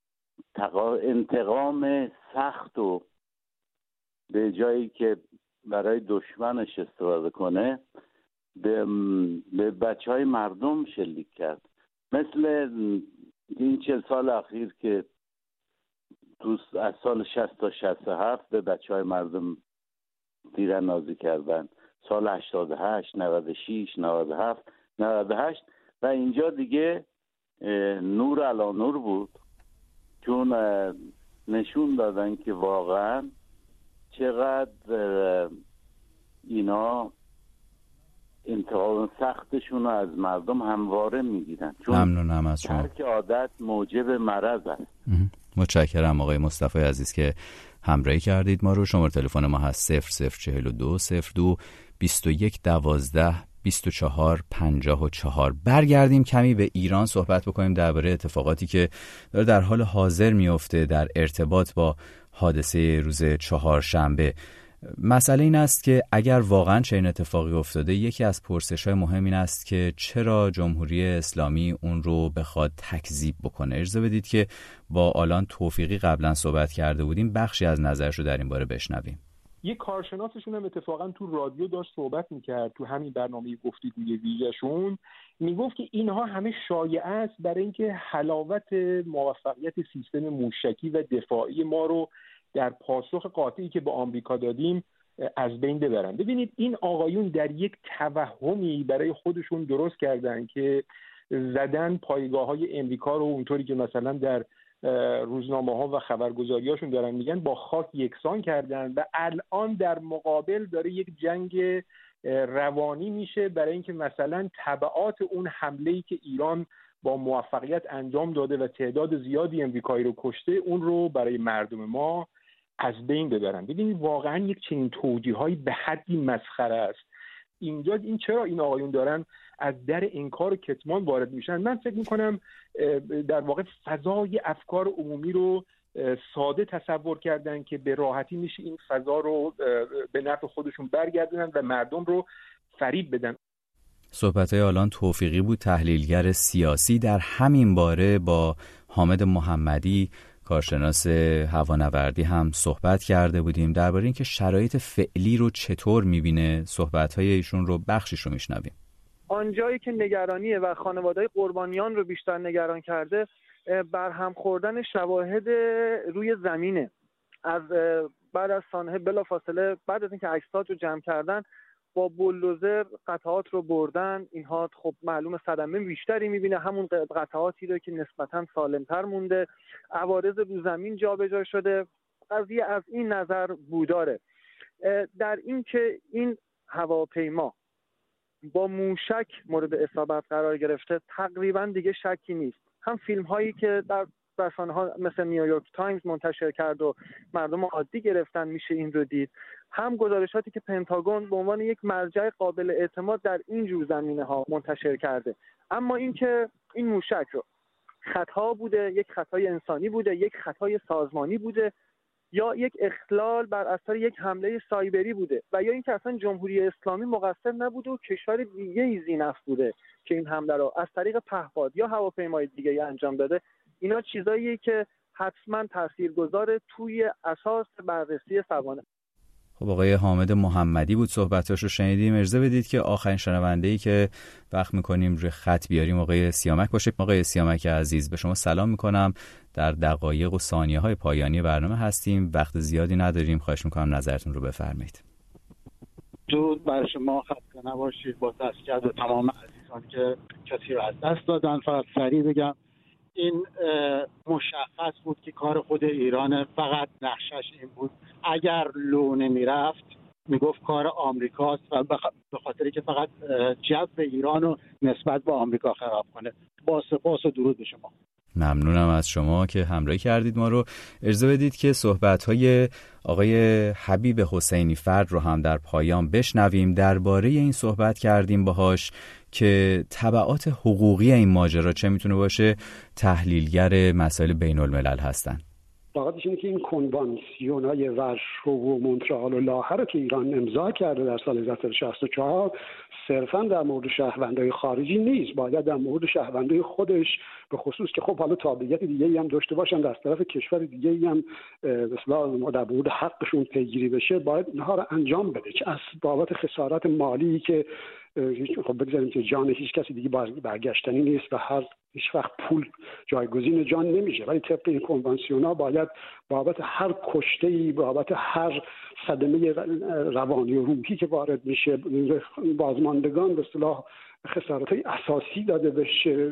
انتقام سخت و به جایی که برای دشمنش استفاده کنه به بچه های مردم شلیک کرد. مثل این 40 سال اخیر که از سال 60 تا 67 به بچه های مردم تیراندازی کردن، سال 88 96 97 98 و اینجا دیگه نور علی نور بود، چون نشون دادن که واقعا چقدر اینا انتقام سختشون رو از مردم همواره میگیرن، چون ممنونم از شما. ترک عادت موجب مرض است. متشکرم آقای مصطفی عزیز که همراهی کردید ما رو. شماره تلفن ما هست 0042 02 21 12 24 54. برگردیم کمی به ایران صحبت بکنیم درباره اتفاقاتی که داره در حال حاضر میفته در ارتباط با حادثه روز چهارشنبه. مسئله این است که اگر واقعا چنین اتفاقی افتاده، یکی از پرسش‌های مهم این است که چرا جمهوری اسلامی اون رو بخواد تکذیب بکنه. اجازه بدید که با آلان توفیقی قبلا صحبت کرده بودیم، بخشی از نظرش رو در این باره بشنویم. یه کارشناسشون هم اتفاقا تو رادیو داشت صحبت میکرد، تو همین برنامه گفتگوی ویژه‌شون میگفت که اینها همه شایعه است برای اینکه حلاوت موفقیت سیستم موشکی و دفاعی ما رو در پاسخ قاطعی که به آمریکا دادیم از بین ببرن. ببینید این آقایون در یک توهمی برای خودشون درست کردن که زدن پایگاه‌های امریکا رو اونطوری که مثلا در روزنامه‌ها و خبرگزاری‌هاشون دارن میگن با خاک یکسان کردن و الان در مقابل داره یک جنگ روانی میشه برای اینکه مثلا تبعات اون حمله‌ای که ایران با موفقیت انجام داده و تعداد زیادی امریکایی رو کشته اون رو برای مردم ما از بین ببرن. ببینید واقعا یک چنین توجیه‌هایی به حدی مسخره است. اینجا این چرا این آقایون دارن از در انکار و کتمان وارد میشن؟ من فکر میکنم در واقع فضای افکار عمومی رو ساده تصور کردن که به راحتی میشه این فضا رو به نفع خودشون برگردونن و مردم رو فریب بدن. صحبت‌های آلان توفیقی بود، تحلیلگر سیاسی. در همین باره با حامد محمدی کارشناس هوانوردی هم صحبت کرده بودیم درباره اینکه شرایط فعلی رو چطور می‌بینه. صحبت‌های ایشون رو بخشیش رو میشنویم. آنجایی که نگرانیه و خانواده‌های قربانیان رو بیشتر نگران کرده برهم خوردن شواهد روی زمینه. از بعد از سانحه بلافاصله بعد از اینکه عکسات رو جمع کردن با بولدوزر قطعات رو بردن. اینها خب معلومه صدمه بیشتری میبینه، همون قطعاتی رو که نسبتاً سالمتر مونده، عوارض رو زمین جابجا شده. قضیه از این نظر بوداره، در این که این هواپیما با موشک مورد اصابت قرار گرفته تقریبا دیگه شکی نیست. هم فیلم هایی که در رسانه‌ها مثل نیویورک تایمز منتشر کرد و مردم عادی گرفتن میشه این رو دید، هم گزارشاتی که پنتاگون به عنوان یک مرجع قابل اعتماد در این جور زمینه‌ها منتشر کرده. اما این که این موشک رو خطا بوده، یک خطای انسانی بوده، یک خطای سازمانی بوده، یا یک اختلال بر اثر یک حمله سایبری بوده، و یا اینکه اصلا جمهوری اسلامی مقصر نبوده و کشور دیگه‌ای ذی‌نفع بوده که این حمله رو از طریق پهپاد یا هواپیمای دیگه‌ای انجام داده، اینا چیزاییه که حتما تاثیرگذاره توی اساس بررسی سوانح. خب آقای حامد محمدی بود، صحبتاش رو شنیدیم. اجازه بدید که آخرین شنونده‌ای که وقت می‌کنیم روی خط بیاریم آقای سیامک باشه. آقای سیامک عزیز، به شما سلام می‌کنم. در دقایق و ثانیه‌های پایانی برنامه هستیم، وقت زیادی نداریم، خواهش می‌کنم نظرتون رو بفرمایید. درود بر شما، خسته نباشید. با تسلیت به تمام عزیزان که کسی رو از دست دادن. فقط سریع بگم این مشخص بود که کار خود ایران، فقط نقشش این بود اگر لو نمیرفت میگفت کار آمریکاست و به خاطری که فقط جو ایران رو نسبت به آمریکا خراب کنه. با سپاس و درود به شما. ممنونم از شما که همراهی کردید ما رو. اجازه بدید که صحبت‌های آقای حبیب حسینی فرد رو هم در پایان بشنویم. درباره این صحبت کردیم باهاش که تبعات حقوقی این ماجرا چه میتونه باشه. تحلیلگر مسائل بین الملل هستن. واقعیتش اینه که این کنوانسیون‌های ورشو و مونترال و لاهه رو که ایران امضا کرده در سال 1964 صرفاً در مورد شهروندای خارجی نیست، باید در مورد شهروندای خودش به خصوص که خب حالا تابعیت دیگه‌ای هم داشته باشن در طرف کشور دیگه‌ای هم مثلا در مورد حقشون پیگیری بشه، باید اینها رو انجام بده. که از بابت خسارت مالی که خب بگذاریم که جان هیچ کسی دیگه برگشتنی نیست و هیچ وقت پول جایگزین جان نمیشه، ولی طبق این کنوانسیونا باید بابت هر کشته‌ای، بابت هر صدمه روانی و روحی که وارد میشه بازماندگان به اصطلاح خسارت‌های اساسی داده بشه،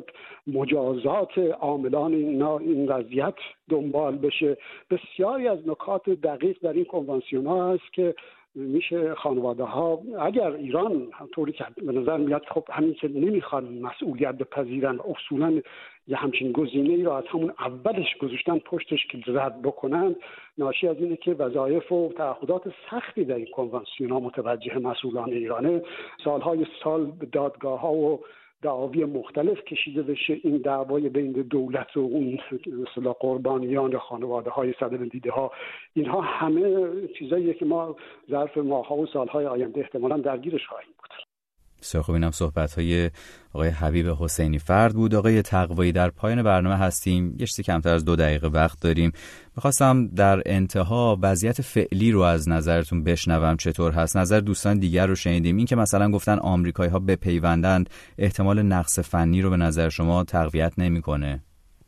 مجازات عاملان این وضعیت دنبال بشه. بسیاری از نکات دقیق در این کنوانسیونا هست که میشه خانواده ها، اگر ایران طوری که به نظر میاد خب همین که نمیخوان مسئولیت بپذیرن، اصولا یه همچین گزینه‌ای را از همون اولش گذاشتن پشتش که رد بکنن، ناشی از اینه که وظایف و تعهدات سختی در این کنوانسیونا متوجه مسئولان ایرانه. سالهای سال به دادگاه‌ها و دعاوی مختلف کشیده بشه. این دعوای بین دولت و اون مثلا قربانیان و خانواده‌های صدمه‌دیده‌ها، اینها همه چیزاییه که ما ظرف ماه‌ها و سال‌های آینده احتمالاً درگیرش خواهیم بود. بسیار خوب، اینم صحبت‌های آقای حبیب حسینی فرد بود. آقای تقوایی، در پایان برنامه هستیم، یه چیزی کمتر از 2 دقیقه وقت داریم. می‌خواستم در انتها وضعیت فعلی رو از نظرتون بشنوم چطور هست. نظر دوستان دیگر رو شنیدیم، این که مثلا گفتن آمریکایی‌ها بپیوندند احتمال نقص فنی رو به نظر شما تقویت نمی‌کنه؟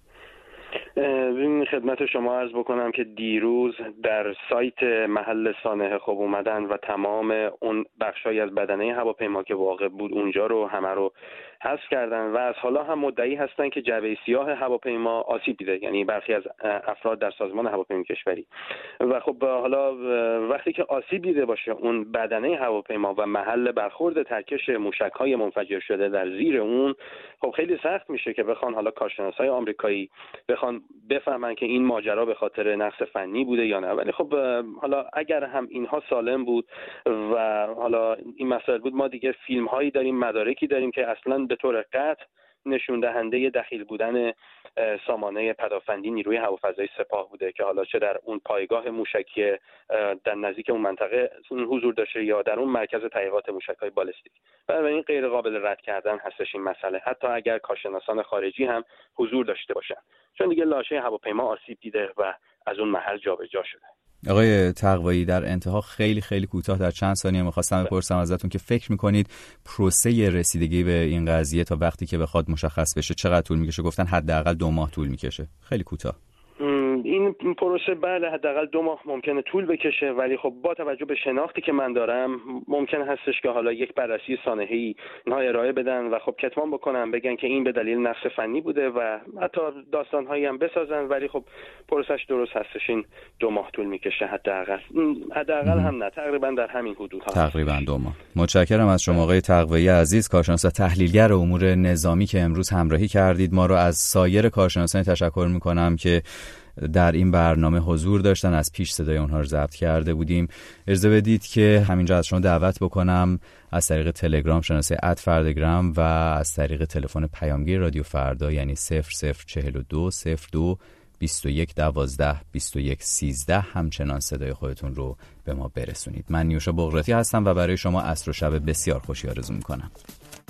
خدمت شما عرض بکنم که دیروز در سایت محل سانحه خب اومدن و تمام اون بخشای از بدنه هواپیما که واقع بود اونجا رو همه رو حذف کردن و از حالا هم مدعی هستن که جعبه سیاه هواپیما آسیب دیده، یعنی برخی از افراد در سازمان هواپیمای کشوری. و خب حالا وقتی که آسیب دیده باشه اون بدنه هواپیما و محل برخورد ترکش موشک‌های منفجر شده در زیر اون، خب خیلی سخت میشه که بخوان حالا کارشناسای آمریکایی بخوان بفهمن که این ماجرا به خاطر نقص فنی بوده یا نه. ولی خب حالا اگر هم اینها سالم بود و حالا این مسائل بود، ما دیگه فیلم‌هایی داریم، مدارکی داریم که اصلاً به طور قطع نشون دهنده دخیل بودن سامانه پدافندی نیروی هوافضای سپاه بوده که حالا چه در اون پایگاه موشکی در نزدیک اون منطقه حضور داشته یا در اون مرکز تحقیقات موشک‌های بالستیک. بنابراین غیر قابل رد کردن هستش این مسئله، حتی اگر کارشناسان خارجی هم حضور داشته باشن، چون دیگه لاشه هواپیما آسیب دیده و از اون محل جابجا شده. آقای تقوایی، در انتها خیلی کوتاه در چند ثانیه می‌خواستم بپرسم ازتون که فکر می‌کنید پروسه رسیدگی به این قضیه تا وقتی که بخواد مشخص بشه چقدر طول می‌کشه؟ گفتن حداقل 2 ماه طول می‌کشه. خیلی کوتاه. این پروسه بله حداقل 2 ماه ممکنه طول بکشه، ولی خب با توجه به شناختی که من دارم ممکن هستش که حالا یک بررسی سانحه‌ای اینها ارائه بدن و خب کتمان بکنن، بگن که این به دلیل نقص فنی بوده و حتی داستان‌هایی هم بسازن، ولی خب پروسش درست هستش این 2 ماه طول میکشه حداقل هم نه، تقریبا در همین حدودها. تقریبا 2 ماه. متشکرم از شما آقای تقوایی عزیز، کارشناس تحلیلگر امور نظامی که امروز همراهی کردید. ما رو از سایر کارشناسان تشکر می‌کنم که در این برنامه حضور داشتن، از پیش صدای اونها رو ضبط کرده بودیم. اجازه بدید که همینجا از شما دعوت بکنم از طریق تلگرام شناسه @فردگرام و از طریق تلفن پیامگیر رادیو فردا یعنی 0042 02 21 12 21 13 همچنان صدای خودتون رو به ما برسونید. من نیوشا بغراتی هستم و برای شما عصر و شب بسیار خوشی آرزو میکنم.